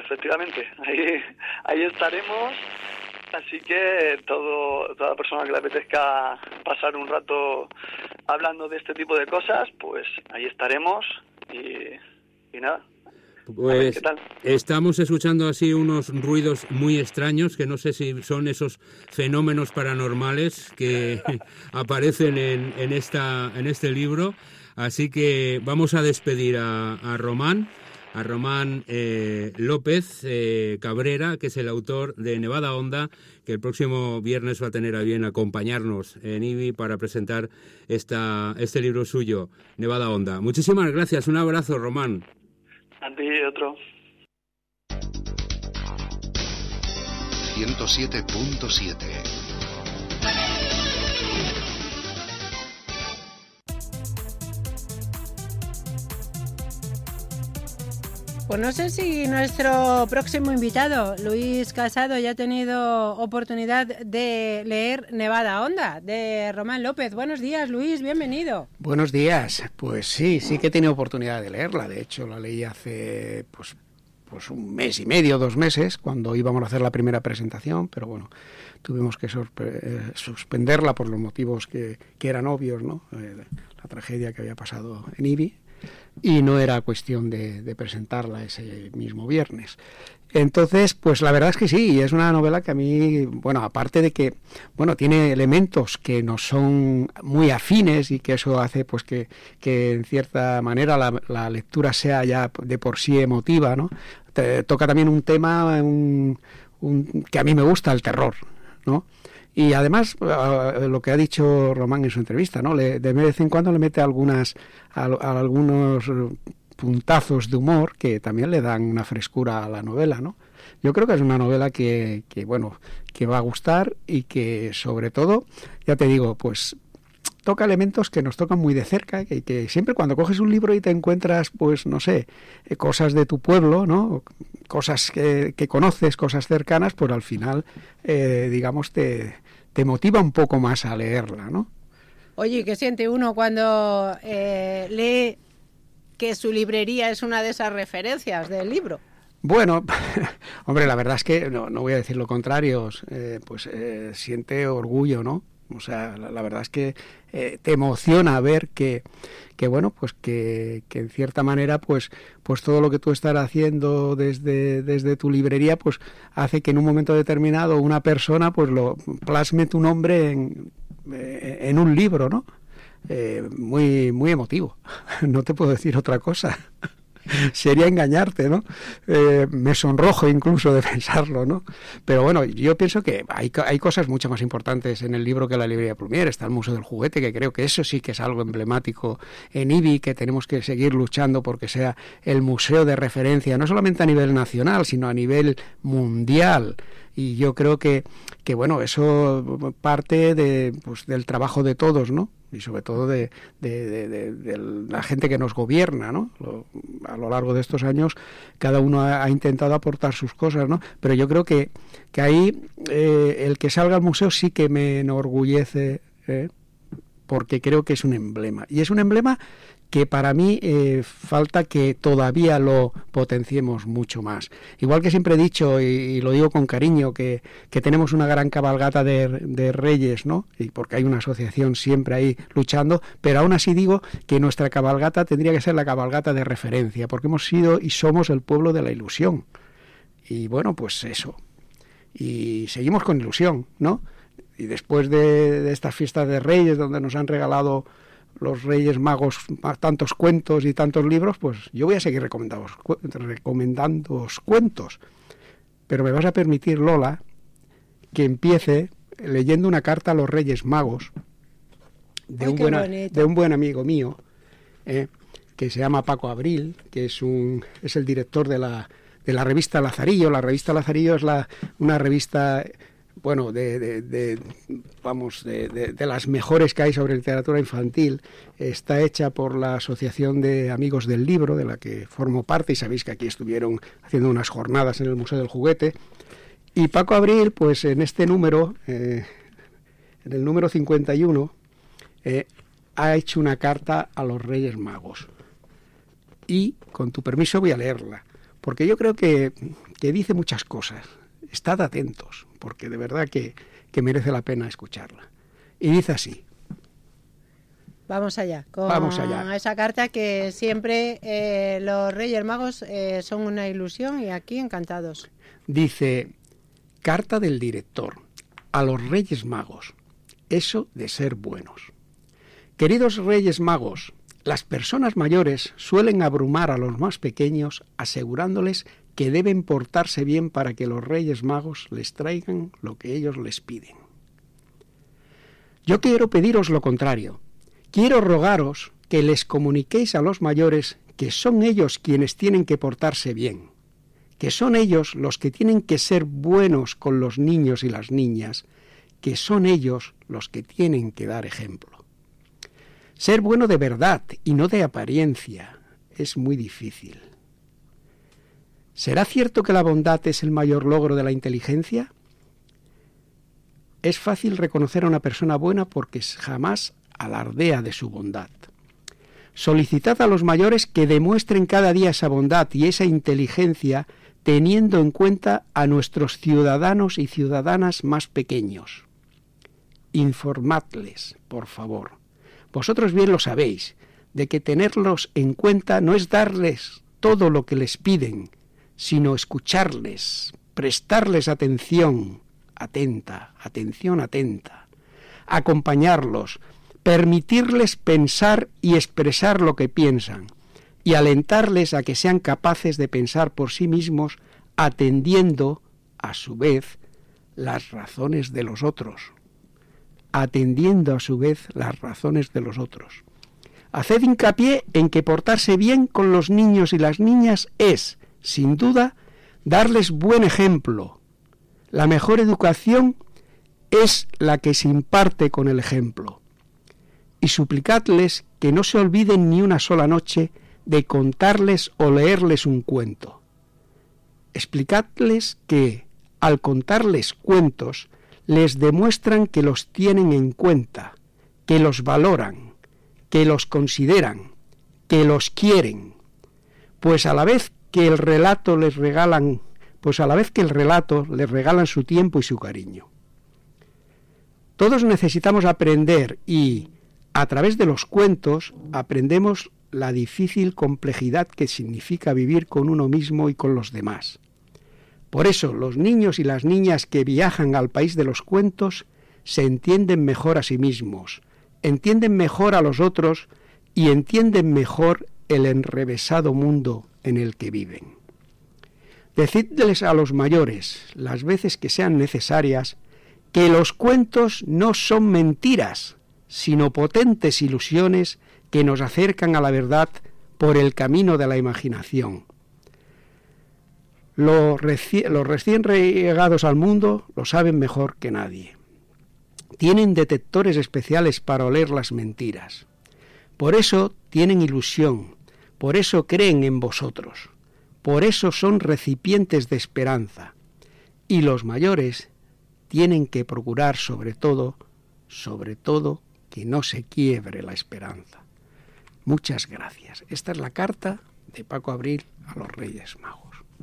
[SPEAKER 17] efectivamente, ahí, ahí estaremos. Así que todo, toda persona que le apetezca pasar un rato hablando de este tipo de cosas, pues ahí estaremos y, y nada.
[SPEAKER 16] Pues estamos escuchando así unos ruidos muy extraños que no sé si son esos fenómenos paranormales que aparecen en, en, esta, en este libro. Así que vamos a despedir a, a Román. a Román eh, López eh, Cabrera, que es el autor de Nevada Onda, que el próximo viernes va a tener a bien acompañarnos en I B I para presentar esta, este libro suyo, Nevada Onda. Muchísimas gracias, un abrazo, Román.
[SPEAKER 17] A ti, otro.
[SPEAKER 15] ciento siete punto siete.
[SPEAKER 1] Pues no sé si nuestro próximo invitado, Luis Casado, ya ha tenido oportunidad de leer Nevada Onda, de Román López. Buenos días, Luis, bienvenido.
[SPEAKER 14] Buenos días. Pues sí, sí que he tenido oportunidad de leerla. De hecho, la leí hace pues, pues un mes y medio, dos meses, cuando íbamos a hacer la primera presentación, pero bueno, tuvimos que sorpre- suspenderla por los motivos que, que eran obvios, ¿no? Eh, la tragedia que había pasado en I B I. Y no era cuestión de, de presentarla ese mismo viernes. Entonces, pues la verdad es que sí, es una novela que a mí, bueno, aparte de que, bueno, tiene elementos que nos son muy afines y que eso hace, pues, que, que en cierta manera la, la lectura sea ya de por sí emotiva, ¿no? Te, toca también un tema un, un, que a mí me gusta, el terror, ¿no? Y además, uh, lo que ha dicho Román en su entrevista, ¿no? Le, de vez en cuando le mete algunas, a, a algunos puntazos de humor que también le dan una frescura a la novela, ¿no? Yo creo que es una novela que, que, bueno, que va a gustar y que, sobre todo, ya te digo, pues toca elementos que nos tocan muy de cerca y que, que siempre cuando coges un libro y te encuentras, pues, no sé, eh, cosas de tu pueblo, ¿no? Cosas que, que conoces, cosas cercanas, pues al final, eh, digamos, te, te motiva un poco más a leerla, ¿no?
[SPEAKER 1] Oye, ¿qué siente uno cuando eh, lee que su librería es una de esas referencias del libro?
[SPEAKER 14] Bueno, hombre, la verdad es que no, no voy a decir lo contrario, eh, pues eh, siente orgullo, ¿no? O sea, la, la verdad es que eh, te emociona ver que, que bueno, pues que, que en cierta manera, pues, pues todo lo que tú estás haciendo desde, desde tu librería, pues hace que en un momento determinado una persona, pues lo plasme tu nombre en, en un libro, ¿no? Eh, muy, muy emotivo. No te puedo decir otra cosa. Sería engañarte, ¿no? Eh, me sonrojo incluso de pensarlo, ¿no? Pero bueno, yo pienso que hay, hay cosas mucho más importantes en el libro que la librería Plumier. Está el Museo del Juguete, que creo que eso sí que es algo emblemático en I B I, que tenemos que seguir luchando porque sea el museo de referencia, no solamente a nivel nacional, sino a nivel mundial. Y yo creo que, que bueno, eso parte de, pues, del trabajo de todos, ¿no? Y sobre todo de, de, de, de, de la gente que nos gobierna, ¿no? Lo, a lo largo de estos años cada uno ha, ha intentado aportar sus cosas, ¿no? Pero yo creo que, que ahí eh, el que salga al museo sí que me enorgullece, ¿eh? Porque creo que es un emblema. Y es un emblema que para mí eh, falta que todavía lo potenciemos mucho más. Igual que siempre he dicho, y, y lo digo con cariño, que, que tenemos una gran cabalgata de, de reyes, ¿no? Y porque hay una asociación siempre ahí luchando, pero aún así digo que nuestra cabalgata tendría que ser la cabalgata de referencia, porque hemos sido y somos el pueblo de la ilusión. Y bueno, pues eso. Y seguimos con ilusión, ¿no? Y después de, de estas fiestas de reyes, donde nos han regalado los Reyes Magos tantos cuentos y tantos libros, pues yo voy a seguir recomendándoos, recomendándoos cuentos. Pero me vas a permitir, Lola, que empiece leyendo una carta a los Reyes Magos de, un, buena, de un buen amigo mío, eh, que se llama Paco Abril, que es un es el director de la, de la revista Lazarillo. La revista Lazarillo es la, una revista... bueno, de, de, de vamos, de, de, de las mejores que hay sobre literatura infantil. Está hecha por la Asociación de Amigos del Libro, de la que formo parte, y sabéis que aquí estuvieron haciendo unas jornadas en el Museo del Juguete. Y Paco Abril, pues en este número, eh, en el número cincuenta y uno, eh, ha hecho una carta a los Reyes Magos. Y, con tu permiso, voy a leerla. Porque yo creo que, que dice muchas cosas. Estad atentos, porque de verdad que, que merece la pena escucharla. Y dice así.
[SPEAKER 1] Vamos allá, con
[SPEAKER 14] Vamos allá.
[SPEAKER 1] esa carta que siempre eh, los Reyes Magos eh, son una ilusión y aquí encantados.
[SPEAKER 14] Dice, carta del director a los Reyes Magos, eso de ser buenos. Queridos Reyes Magos, las personas mayores suelen abrumar a los más pequeños asegurándoles que deben portarse bien para que los Reyes Magos les traigan lo que ellos les piden. Yo quiero pediros lo contrario. Quiero rogaros que les comuniquéis a los mayores que son ellos quienes tienen que portarse bien, que son ellos los que tienen que ser buenos con los niños y las niñas, que son ellos los que tienen que dar ejemplo. Ser bueno de verdad y no de apariencia es muy difícil. ¿Será cierto que la bondad es el mayor logro de la inteligencia? Es fácil reconocer a una persona buena porque jamás alardea de su bondad. Solicitad a los mayores que demuestren cada día esa bondad y esa inteligencia teniendo en cuenta a nuestros ciudadanos y ciudadanas más pequeños. Informadles, por favor. Vosotros bien lo sabéis, de que tenerlos en cuenta no es darles todo lo que les piden, sino escucharles, prestarles atención, atenta, atención atenta, acompañarlos, permitirles pensar y expresar lo que piensan, y alentarles a que sean capaces de pensar por sí mismos, atendiendo, a su vez, las razones de los otros. Atendiendo, a su vez, las razones de los otros. Haced hincapié en que portarse bien con los niños y las niñas es, sin duda, darles buen ejemplo. La mejor educación es la que se imparte con el ejemplo. Y suplicadles que no se olviden ni una sola noche de contarles o leerles un cuento. Explicadles que, al contarles cuentos, les demuestran que los tienen en cuenta, que los valoran, que los consideran, que los quieren, pues a la vez que el relato les regalan, pues a la vez que el relato les regalan su tiempo y su cariño. Todos necesitamos aprender y, a través de los cuentos, aprendemos la difícil complejidad que significa vivir con uno mismo y con los demás. Por eso, los niños y las niñas que viajan al país de los cuentos se entienden mejor a sí mismos, entienden mejor a los otros y entienden mejor el enrevesado mundo en el que viven. Decidles a los mayores, las veces que sean necesarias, que los cuentos no son mentiras, sino potentes ilusiones que nos acercan a la verdad por el camino de la imaginación. Los, reci- los recién llegados al mundo lo saben mejor que nadie. Tienen detectores especiales para oler las mentiras. Por eso tienen ilusión, por eso creen en vosotros, por eso son recipientes de esperanza. Y los mayores tienen que procurar sobre todo, sobre todo, que no se quiebre la esperanza. Muchas gracias. Esta es la carta de Paco Abril a los Reyes Magos.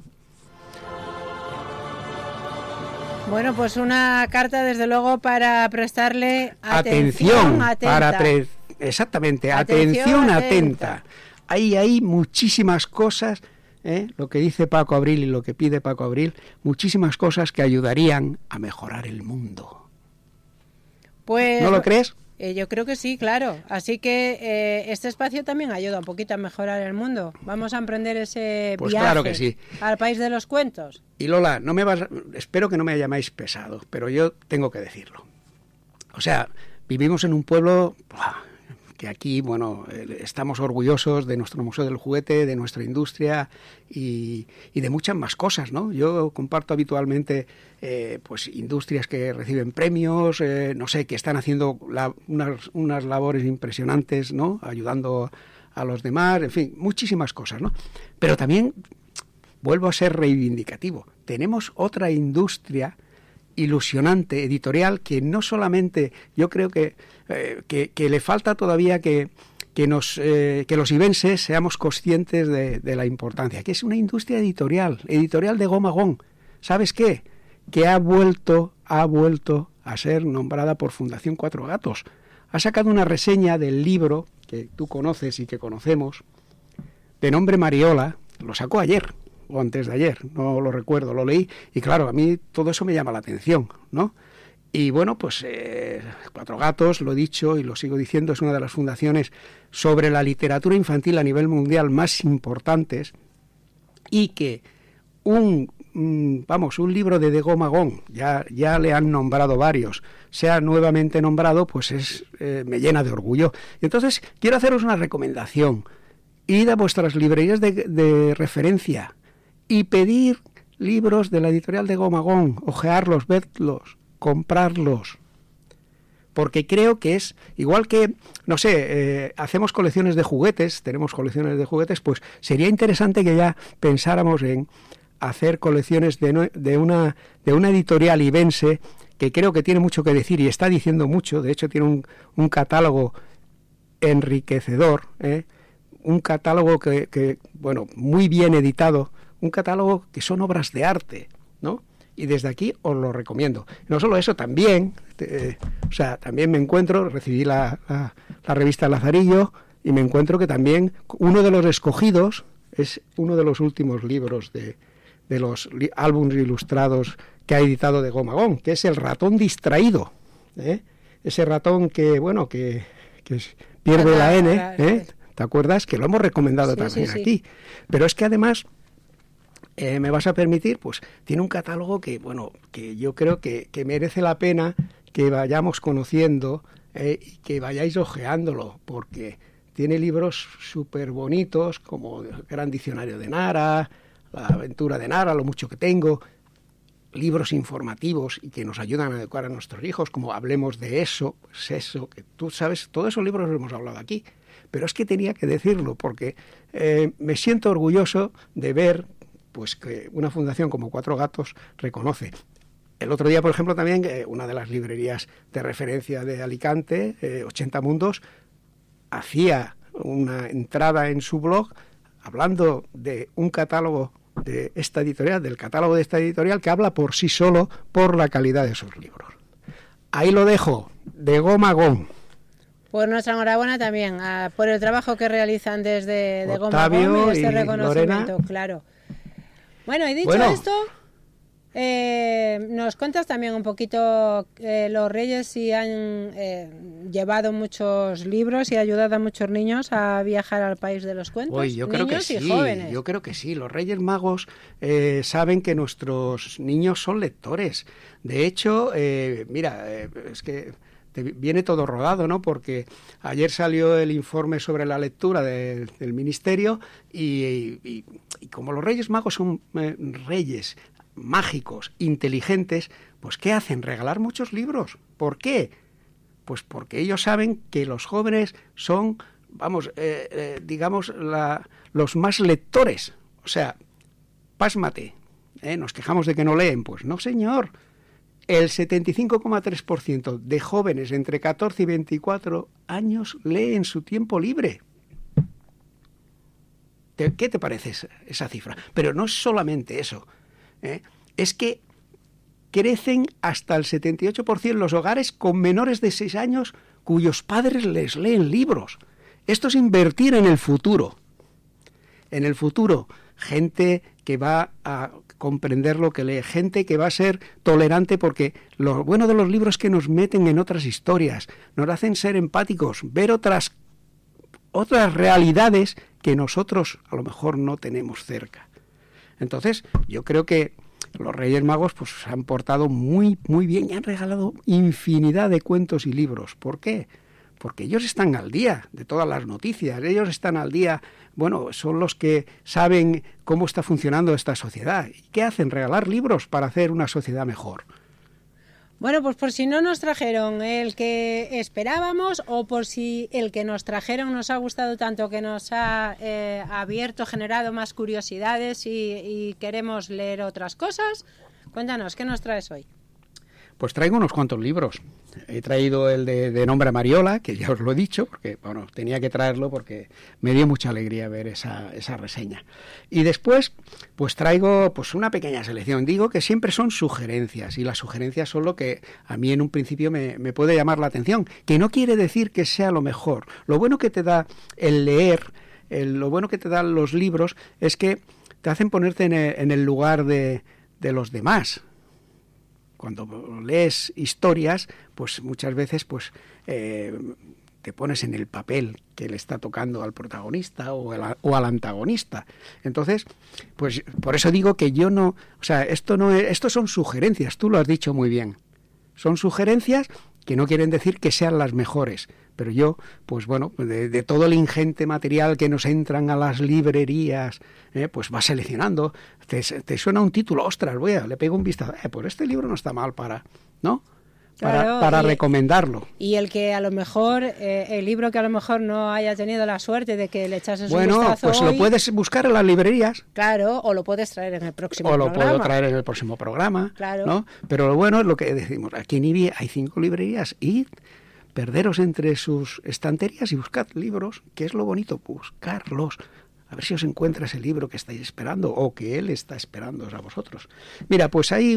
[SPEAKER 1] Bueno, pues una carta desde luego para prestarle atención,
[SPEAKER 14] atención
[SPEAKER 1] atenta.
[SPEAKER 14] Para pre- exactamente, atención, atención atenta. atenta. Hay, hay muchísimas cosas, ¿eh? Lo que dice Paco Abril y lo que pide Paco Abril, muchísimas cosas que ayudarían a mejorar el mundo.
[SPEAKER 1] Pues,
[SPEAKER 14] ¿no lo crees?
[SPEAKER 1] Eh, yo creo que sí, claro. Así que eh, este espacio también ayuda un poquito a mejorar el mundo. Vamos a emprender ese
[SPEAKER 14] pues
[SPEAKER 1] viaje
[SPEAKER 14] claro que sí.
[SPEAKER 1] al país de los cuentos.
[SPEAKER 14] Y Lola, no me vas, espero que no me llamáis pesado, pero yo tengo que decirlo. O sea, vivimos en un pueblo que aquí, bueno, estamos orgullosos de nuestro Museo del Juguete, de nuestra industria y, y de muchas más cosas, ¿no? Yo comparto habitualmente eh, pues industrias que reciben premios, eh, no sé, que están haciendo la, unas, unas labores impresionantes, ¿no? Ayudando a los demás, en fin, muchísimas cosas, ¿no? Pero también, vuelvo a ser reivindicativo, tenemos otra industria ilusionante, editorial, que no solamente, yo creo que, eh, que, que le falta todavía que, que, nos, eh, que los ibenses seamos conscientes de, de la importancia, que es una industria editorial, editorial de Gomagón. ¿Sabes qué? Que ha vuelto, ha vuelto a ser nombrada por Fundación Cuatro Gatos. Ha sacado una reseña del libro que tú conoces y que conocemos, de nombre Mariola, lo sacó ayer, o antes de ayer, no lo recuerdo, lo leí, y claro, a mí todo eso me llama la atención, ¿no? Y bueno, pues eh, Cuatro Gatos, lo he dicho y lo sigo diciendo, es una de las fundaciones sobre la literatura infantil a nivel mundial más importantes, y que un, vamos, un libro de De Gomagón, ya, ya le han nombrado varios, sea nuevamente nombrado, pues es eh, me llena de orgullo. Y entonces quiero haceros una recomendación: id a vuestras librerías de, de referencia y pedir libros de la editorial de Gomagón, ojearlos, verlos, comprarlos, porque creo que es igual que, no sé, eh, hacemos colecciones de juguetes, tenemos colecciones de juguetes, pues sería interesante que ya pensáramos en hacer colecciones de, de, una, de una editorial ibense que creo que tiene mucho que decir y está diciendo mucho. De hecho tiene un, un catálogo enriquecedor, ¿eh? un catálogo que, que, bueno, muy bien editado, un catálogo que son obras de arte, ¿no? Y desde aquí os lo recomiendo. No solo eso, también, eh, o sea, también me encuentro, recibí la, la, la revista Lazarillo, y me encuentro que también uno de los escogidos es uno de los últimos libros de, de los li- álbumes ilustrados que ha editado de Gomagón, que es El ratón distraído, ¿eh? Ese ratón que, bueno, que, que pierde la N, ¿eh? ¿Te acuerdas? Que lo hemos recomendado sí, también sí, sí. aquí. Pero es que además, eh, me vas a permitir, pues tiene un catálogo que, bueno, que yo creo que, que merece la pena que vayamos conociendo eh, y que vayáis ojeándolo, porque tiene libros súper bonitos, como El Gran Diccionario de Nara, La Aventura de Nara, Lo Mucho que Tengo, libros informativos y que nos ayudan a educar a nuestros hijos, como Hablemos de Eso, pues eso, que tú sabes, todos esos libros los hemos hablado aquí. Pero es que tenía que decirlo, porque eh, me siento orgulloso de ver pues que una fundación como Cuatro Gatos reconoce. El otro día, por ejemplo, también eh, una de las librerías de referencia de Alicante, eh, ochenta Mundos, hacía una entrada en su blog hablando de un catálogo de esta editorial, del catálogo de esta editorial, que habla por sí solo por la calidad de sus libros. Ahí lo dejo, de Gomagón.
[SPEAKER 1] Pues nuestra enhorabuena también a, por el trabajo que realizan desde de Gomagón y este reconocimiento, Lorena. Claro. Bueno, y dicho bueno. esto, eh, nos cuentas también un poquito, eh, los Reyes si han eh, llevado muchos libros y ayudado a muchos niños a viajar al país de los cuentos.
[SPEAKER 14] Uy, yo creo
[SPEAKER 1] niños
[SPEAKER 14] que
[SPEAKER 1] y
[SPEAKER 14] sí,
[SPEAKER 1] jóvenes.
[SPEAKER 14] Yo creo que sí. Los Reyes Magos eh, saben que nuestros niños son lectores. De hecho, eh, mira, eh, es que te viene todo rodado, ¿no? Porque ayer salió el informe sobre la lectura de, del Ministerio y, y, y como los Reyes Magos son eh, reyes mágicos, inteligentes, pues ¿qué hacen? Regalar muchos libros. ¿Por qué? Pues porque ellos saben que los jóvenes son, vamos, eh, eh, digamos, la, los más lectores. O sea, pásmate, ¿eh? Nos quejamos de que no leen. Pues no, señor. El setenta y cinco coma tres por ciento de jóvenes entre catorce y veinticuatro años lee en su tiempo libre. ¿Qué te parece esa, esa cifra? Pero no es solamente eso, ¿eh? Es que crecen hasta el setenta y ocho por ciento los hogares con menores de seis años cuyos padres les leen libros. Esto es invertir en el futuro. En el futuro, gente que va a comprender lo que lee, gente que va a ser tolerante, porque lo bueno de los libros es que nos meten en otras historias, nos hacen ser empáticos, ver otras, otras realidades que nosotros a lo mejor no tenemos cerca. Entonces, yo creo que los Reyes Magos pues se han portado muy, muy bien y han regalado infinidad de cuentos y libros. ¿Por qué? Porque ellos están al día de todas las noticias, ellos están al día, bueno, son los que saben cómo está funcionando esta sociedad. ¿Y qué hacen? Regalar libros para hacer una sociedad mejor.
[SPEAKER 1] Bueno, pues por si no nos trajeron el que esperábamos o por si el que nos trajeron nos ha gustado tanto que nos ha eh, abierto, generado más curiosidades y, y queremos leer otras cosas, cuéntanos, ¿qué nos traes hoy?
[SPEAKER 14] Pues traigo unos cuantos libros. He traído el de, de Nombre a Mariola, que ya os lo he dicho, porque bueno, tenía que traerlo porque me dio mucha alegría ver esa, esa reseña. Y después, pues traigo pues una pequeña selección. Digo que siempre son sugerencias, y las sugerencias son lo que a mí en un principio me, me puede llamar la atención, que no quiere decir que sea lo mejor. Lo bueno que te da el leer, el, lo bueno que te dan los libros, es que te hacen ponerte en el, en el lugar de, de los demás. Cuando lees historias, pues muchas veces pues eh, te pones en el papel que le está tocando al protagonista o, el, o al antagonista. Entonces, pues por eso digo que yo no, o sea, esto no es, esto son sugerencias, tú lo has dicho muy bien. Son sugerencias que no quieren decir que sean las mejores, pero yo, pues bueno, de, de todo el ingente material que nos entran a las librerías, eh, pues vas seleccionando, te, te suena un título, ostras, voy a, le pego un vistazo, eh, pues este libro no está mal para, ¿no? Para, claro, para y, recomendarlo.
[SPEAKER 1] Y el que a lo mejor, eh, el libro que a lo mejor no haya tenido la suerte de que le echases
[SPEAKER 14] bueno,
[SPEAKER 1] un vistazo
[SPEAKER 14] pues hoy, lo puedes buscar en las librerías.
[SPEAKER 1] Claro, o lo puedes traer en el próximo
[SPEAKER 14] o
[SPEAKER 1] programa.
[SPEAKER 14] O lo puedo traer en el próximo programa,
[SPEAKER 1] claro.
[SPEAKER 14] ¿no? Pero lo bueno es lo que decimos, aquí en IBI hay cinco librerías y perderos entre sus estanterías y buscad libros, que es lo bonito, buscarlos. A ver si os encuentra ese libro que estáis esperando o que él está esperando a vosotros. Mira, pues ahí...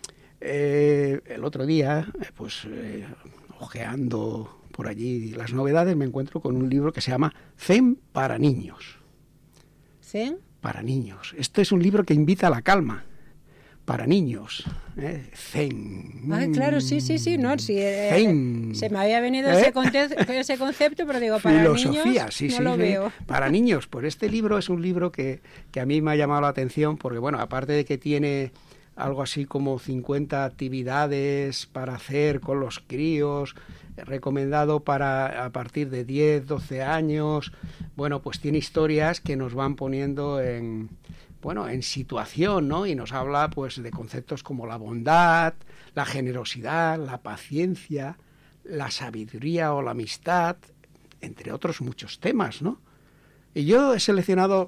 [SPEAKER 14] Eh, el otro día, pues eh, ojeando por allí las novedades, me encuentro con un libro que se llama Zen para niños.
[SPEAKER 1] ¿Zen?
[SPEAKER 14] Para niños. Este es un libro que invita a la calma. Para niños. ¿eh? Zen.
[SPEAKER 1] Ah, claro, sí, sí, sí. No, sí eh,
[SPEAKER 14] Zen.
[SPEAKER 1] Se me había venido
[SPEAKER 14] ¿Eh?
[SPEAKER 1] ese, conte- ese concepto, pero digo, para
[SPEAKER 14] Filosofía,
[SPEAKER 1] niños
[SPEAKER 14] sí,
[SPEAKER 1] no
[SPEAKER 14] sí,
[SPEAKER 1] lo
[SPEAKER 14] sí.
[SPEAKER 1] veo.
[SPEAKER 14] Para niños, pues este libro es un libro que, que a mí me ha llamado la atención porque, bueno, aparte de que tiene... algo así como cincuenta actividades para hacer con los críos, recomendado para a partir de diez, doce años. Bueno, pues tiene historias que nos van poniendo en, bueno, en situación, ¿no? Y nos habla pues de conceptos como la bondad, la generosidad, la paciencia, la sabiduría o la amistad, entre otros muchos temas, ¿no? Y yo he seleccionado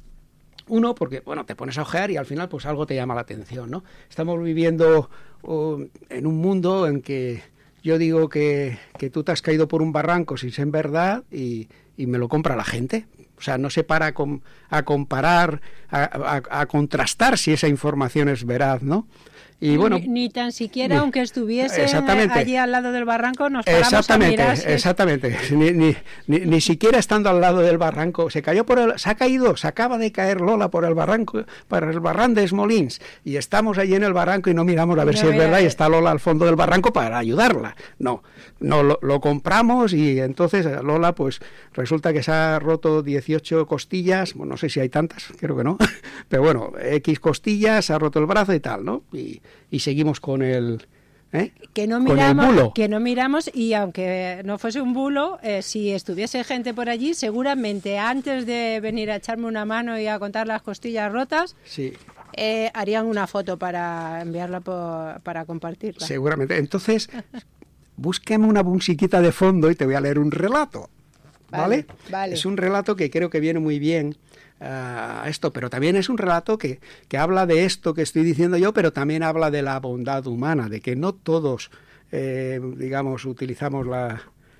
[SPEAKER 14] uno, porque, bueno, te pones a ojear y al final pues algo te llama la atención, ¿no? Estamos viviendo uh, en un mundo en que yo digo que, que tú te has caído por un barranco sin ser verdad y, y me lo compra la gente. O sea, no se para a, com- a comparar, a, a, a contrastar si esa información es veraz, ¿no? Y bueno,
[SPEAKER 1] ni, ni tan siquiera, ni, aunque estuviese
[SPEAKER 14] exactamente.
[SPEAKER 1] allí al lado del barranco, nos paramos
[SPEAKER 14] exactamente,
[SPEAKER 1] a mirar.
[SPEAKER 14] Exactamente, ni, ni, ni, ni siquiera estando al lado del barranco. Se cayó por el, se ha caído, se acaba de caer Lola por el barranco, por el barran de Molins, y estamos allí en el barranco y no miramos a ver no, si es verdad, y está Lola al fondo del barranco para ayudarla. No, no lo, lo compramos y entonces Lola, pues resulta que se ha roto dieciocho costillas, bueno, no sé si hay tantas, creo que no, pero bueno, X costillas, se ha roto el brazo y tal, ¿no? Y y seguimos con el ¿eh?
[SPEAKER 1] que no miramos que no miramos y aunque no fuese un bulo, eh, si estuviese gente por allí, seguramente antes de venir a echarme una mano y a contar las costillas rotas,
[SPEAKER 14] sí.
[SPEAKER 1] eh, harían una foto para enviarla por, para compartirla.
[SPEAKER 14] Seguramente. Entonces, búsqueme una musiquita de fondo y te voy a leer un relato, ¿vale?
[SPEAKER 1] Vale, vale.
[SPEAKER 14] Es un relato que creo que viene muy bien a uh, esto, pero también es un relato que, que habla de esto que estoy diciendo yo, pero también habla de la bondad humana, de que no todos, eh, digamos, utilizamos la,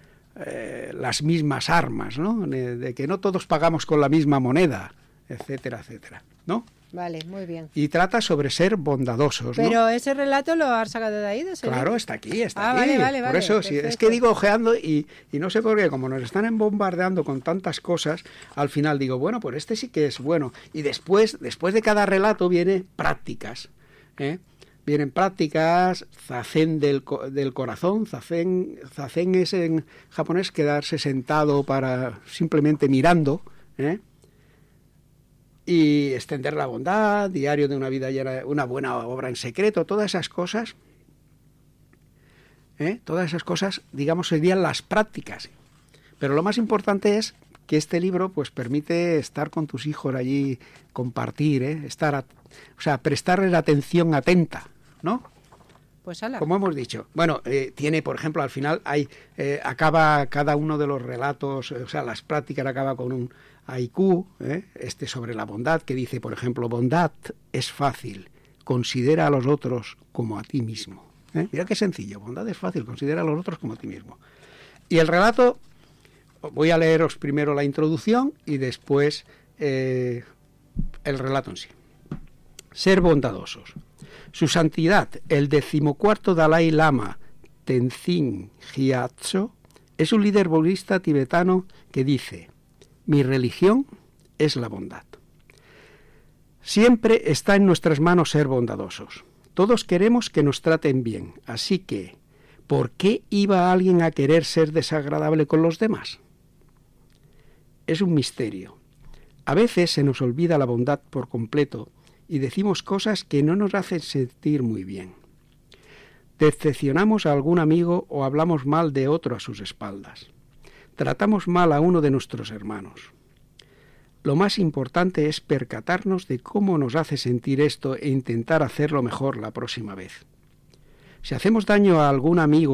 [SPEAKER 14] eh, las mismas armas, ¿no? De, de que no todos pagamos con la misma moneda, etcétera, etcétera, ¿no?
[SPEAKER 1] Vale, muy bien.
[SPEAKER 14] Y trata sobre ser bondadosos, ¿no?
[SPEAKER 1] Pero ese relato lo has sacado de ahí, de ese
[SPEAKER 14] Claro,
[SPEAKER 1] libro?
[SPEAKER 14] está aquí, está
[SPEAKER 1] ah,
[SPEAKER 14] aquí.
[SPEAKER 1] Vale, vale,
[SPEAKER 14] por
[SPEAKER 1] vale,
[SPEAKER 14] eso, si, es que digo ojeando y, y no sé por qué, como nos están bombardeando con tantas cosas, al final digo, bueno, pues este sí que es bueno. Y después, después de cada relato viene prácticas, ¿eh? Vienen prácticas, zazen del, del corazón, zazen, zazen es en japonés quedarse sentado para simplemente mirando, ¿eh? Y extender la bondad, diario de una vida llena, una buena obra en secreto, todas esas cosas, ¿eh? todas esas cosas, digamos, serían las prácticas. Pero lo más importante es que este libro, pues, permite estar con tus hijos allí, compartir, ¿eh? estar, a, o sea, prestarles atención atenta, ¿no?
[SPEAKER 1] Pues ala.
[SPEAKER 14] Como hemos dicho. Bueno, eh, tiene, por ejemplo, al final hay, eh, acaba cada uno de los relatos, o sea, las prácticas acaba con un haiku, ¿eh? este sobre la bondad, que dice, por ejemplo, bondad es fácil, considera a los otros como a ti mismo. ¿eh? Mira qué sencillo, bondad es fácil, considera a los otros como a ti mismo. Y el relato, voy a leeros primero la introducción y después eh, el relato en sí. Ser bondadosos. Su Santidad, el decimocuarto Dalai Lama Tenzin Gyatso, es un líder budista tibetano que dice: mi religión es la bondad. Siempre está en nuestras manos ser bondadosos. Todos queremos que nos traten bien, así que, ¿por qué iba alguien a querer ser desagradable con los demás? Es un misterio. A veces se nos olvida la bondad por completo y decimos cosas que no nos hacen sentir muy bien. Decepcionamos a algún amigo o hablamos mal de otro a sus espaldas. Tratamos mal a uno de nuestros hermanos. Lo más importante es percatarnos de cómo nos hace sentir esto e intentar hacerlo mejor la próxima vez. Si hacemos daño a algún amigo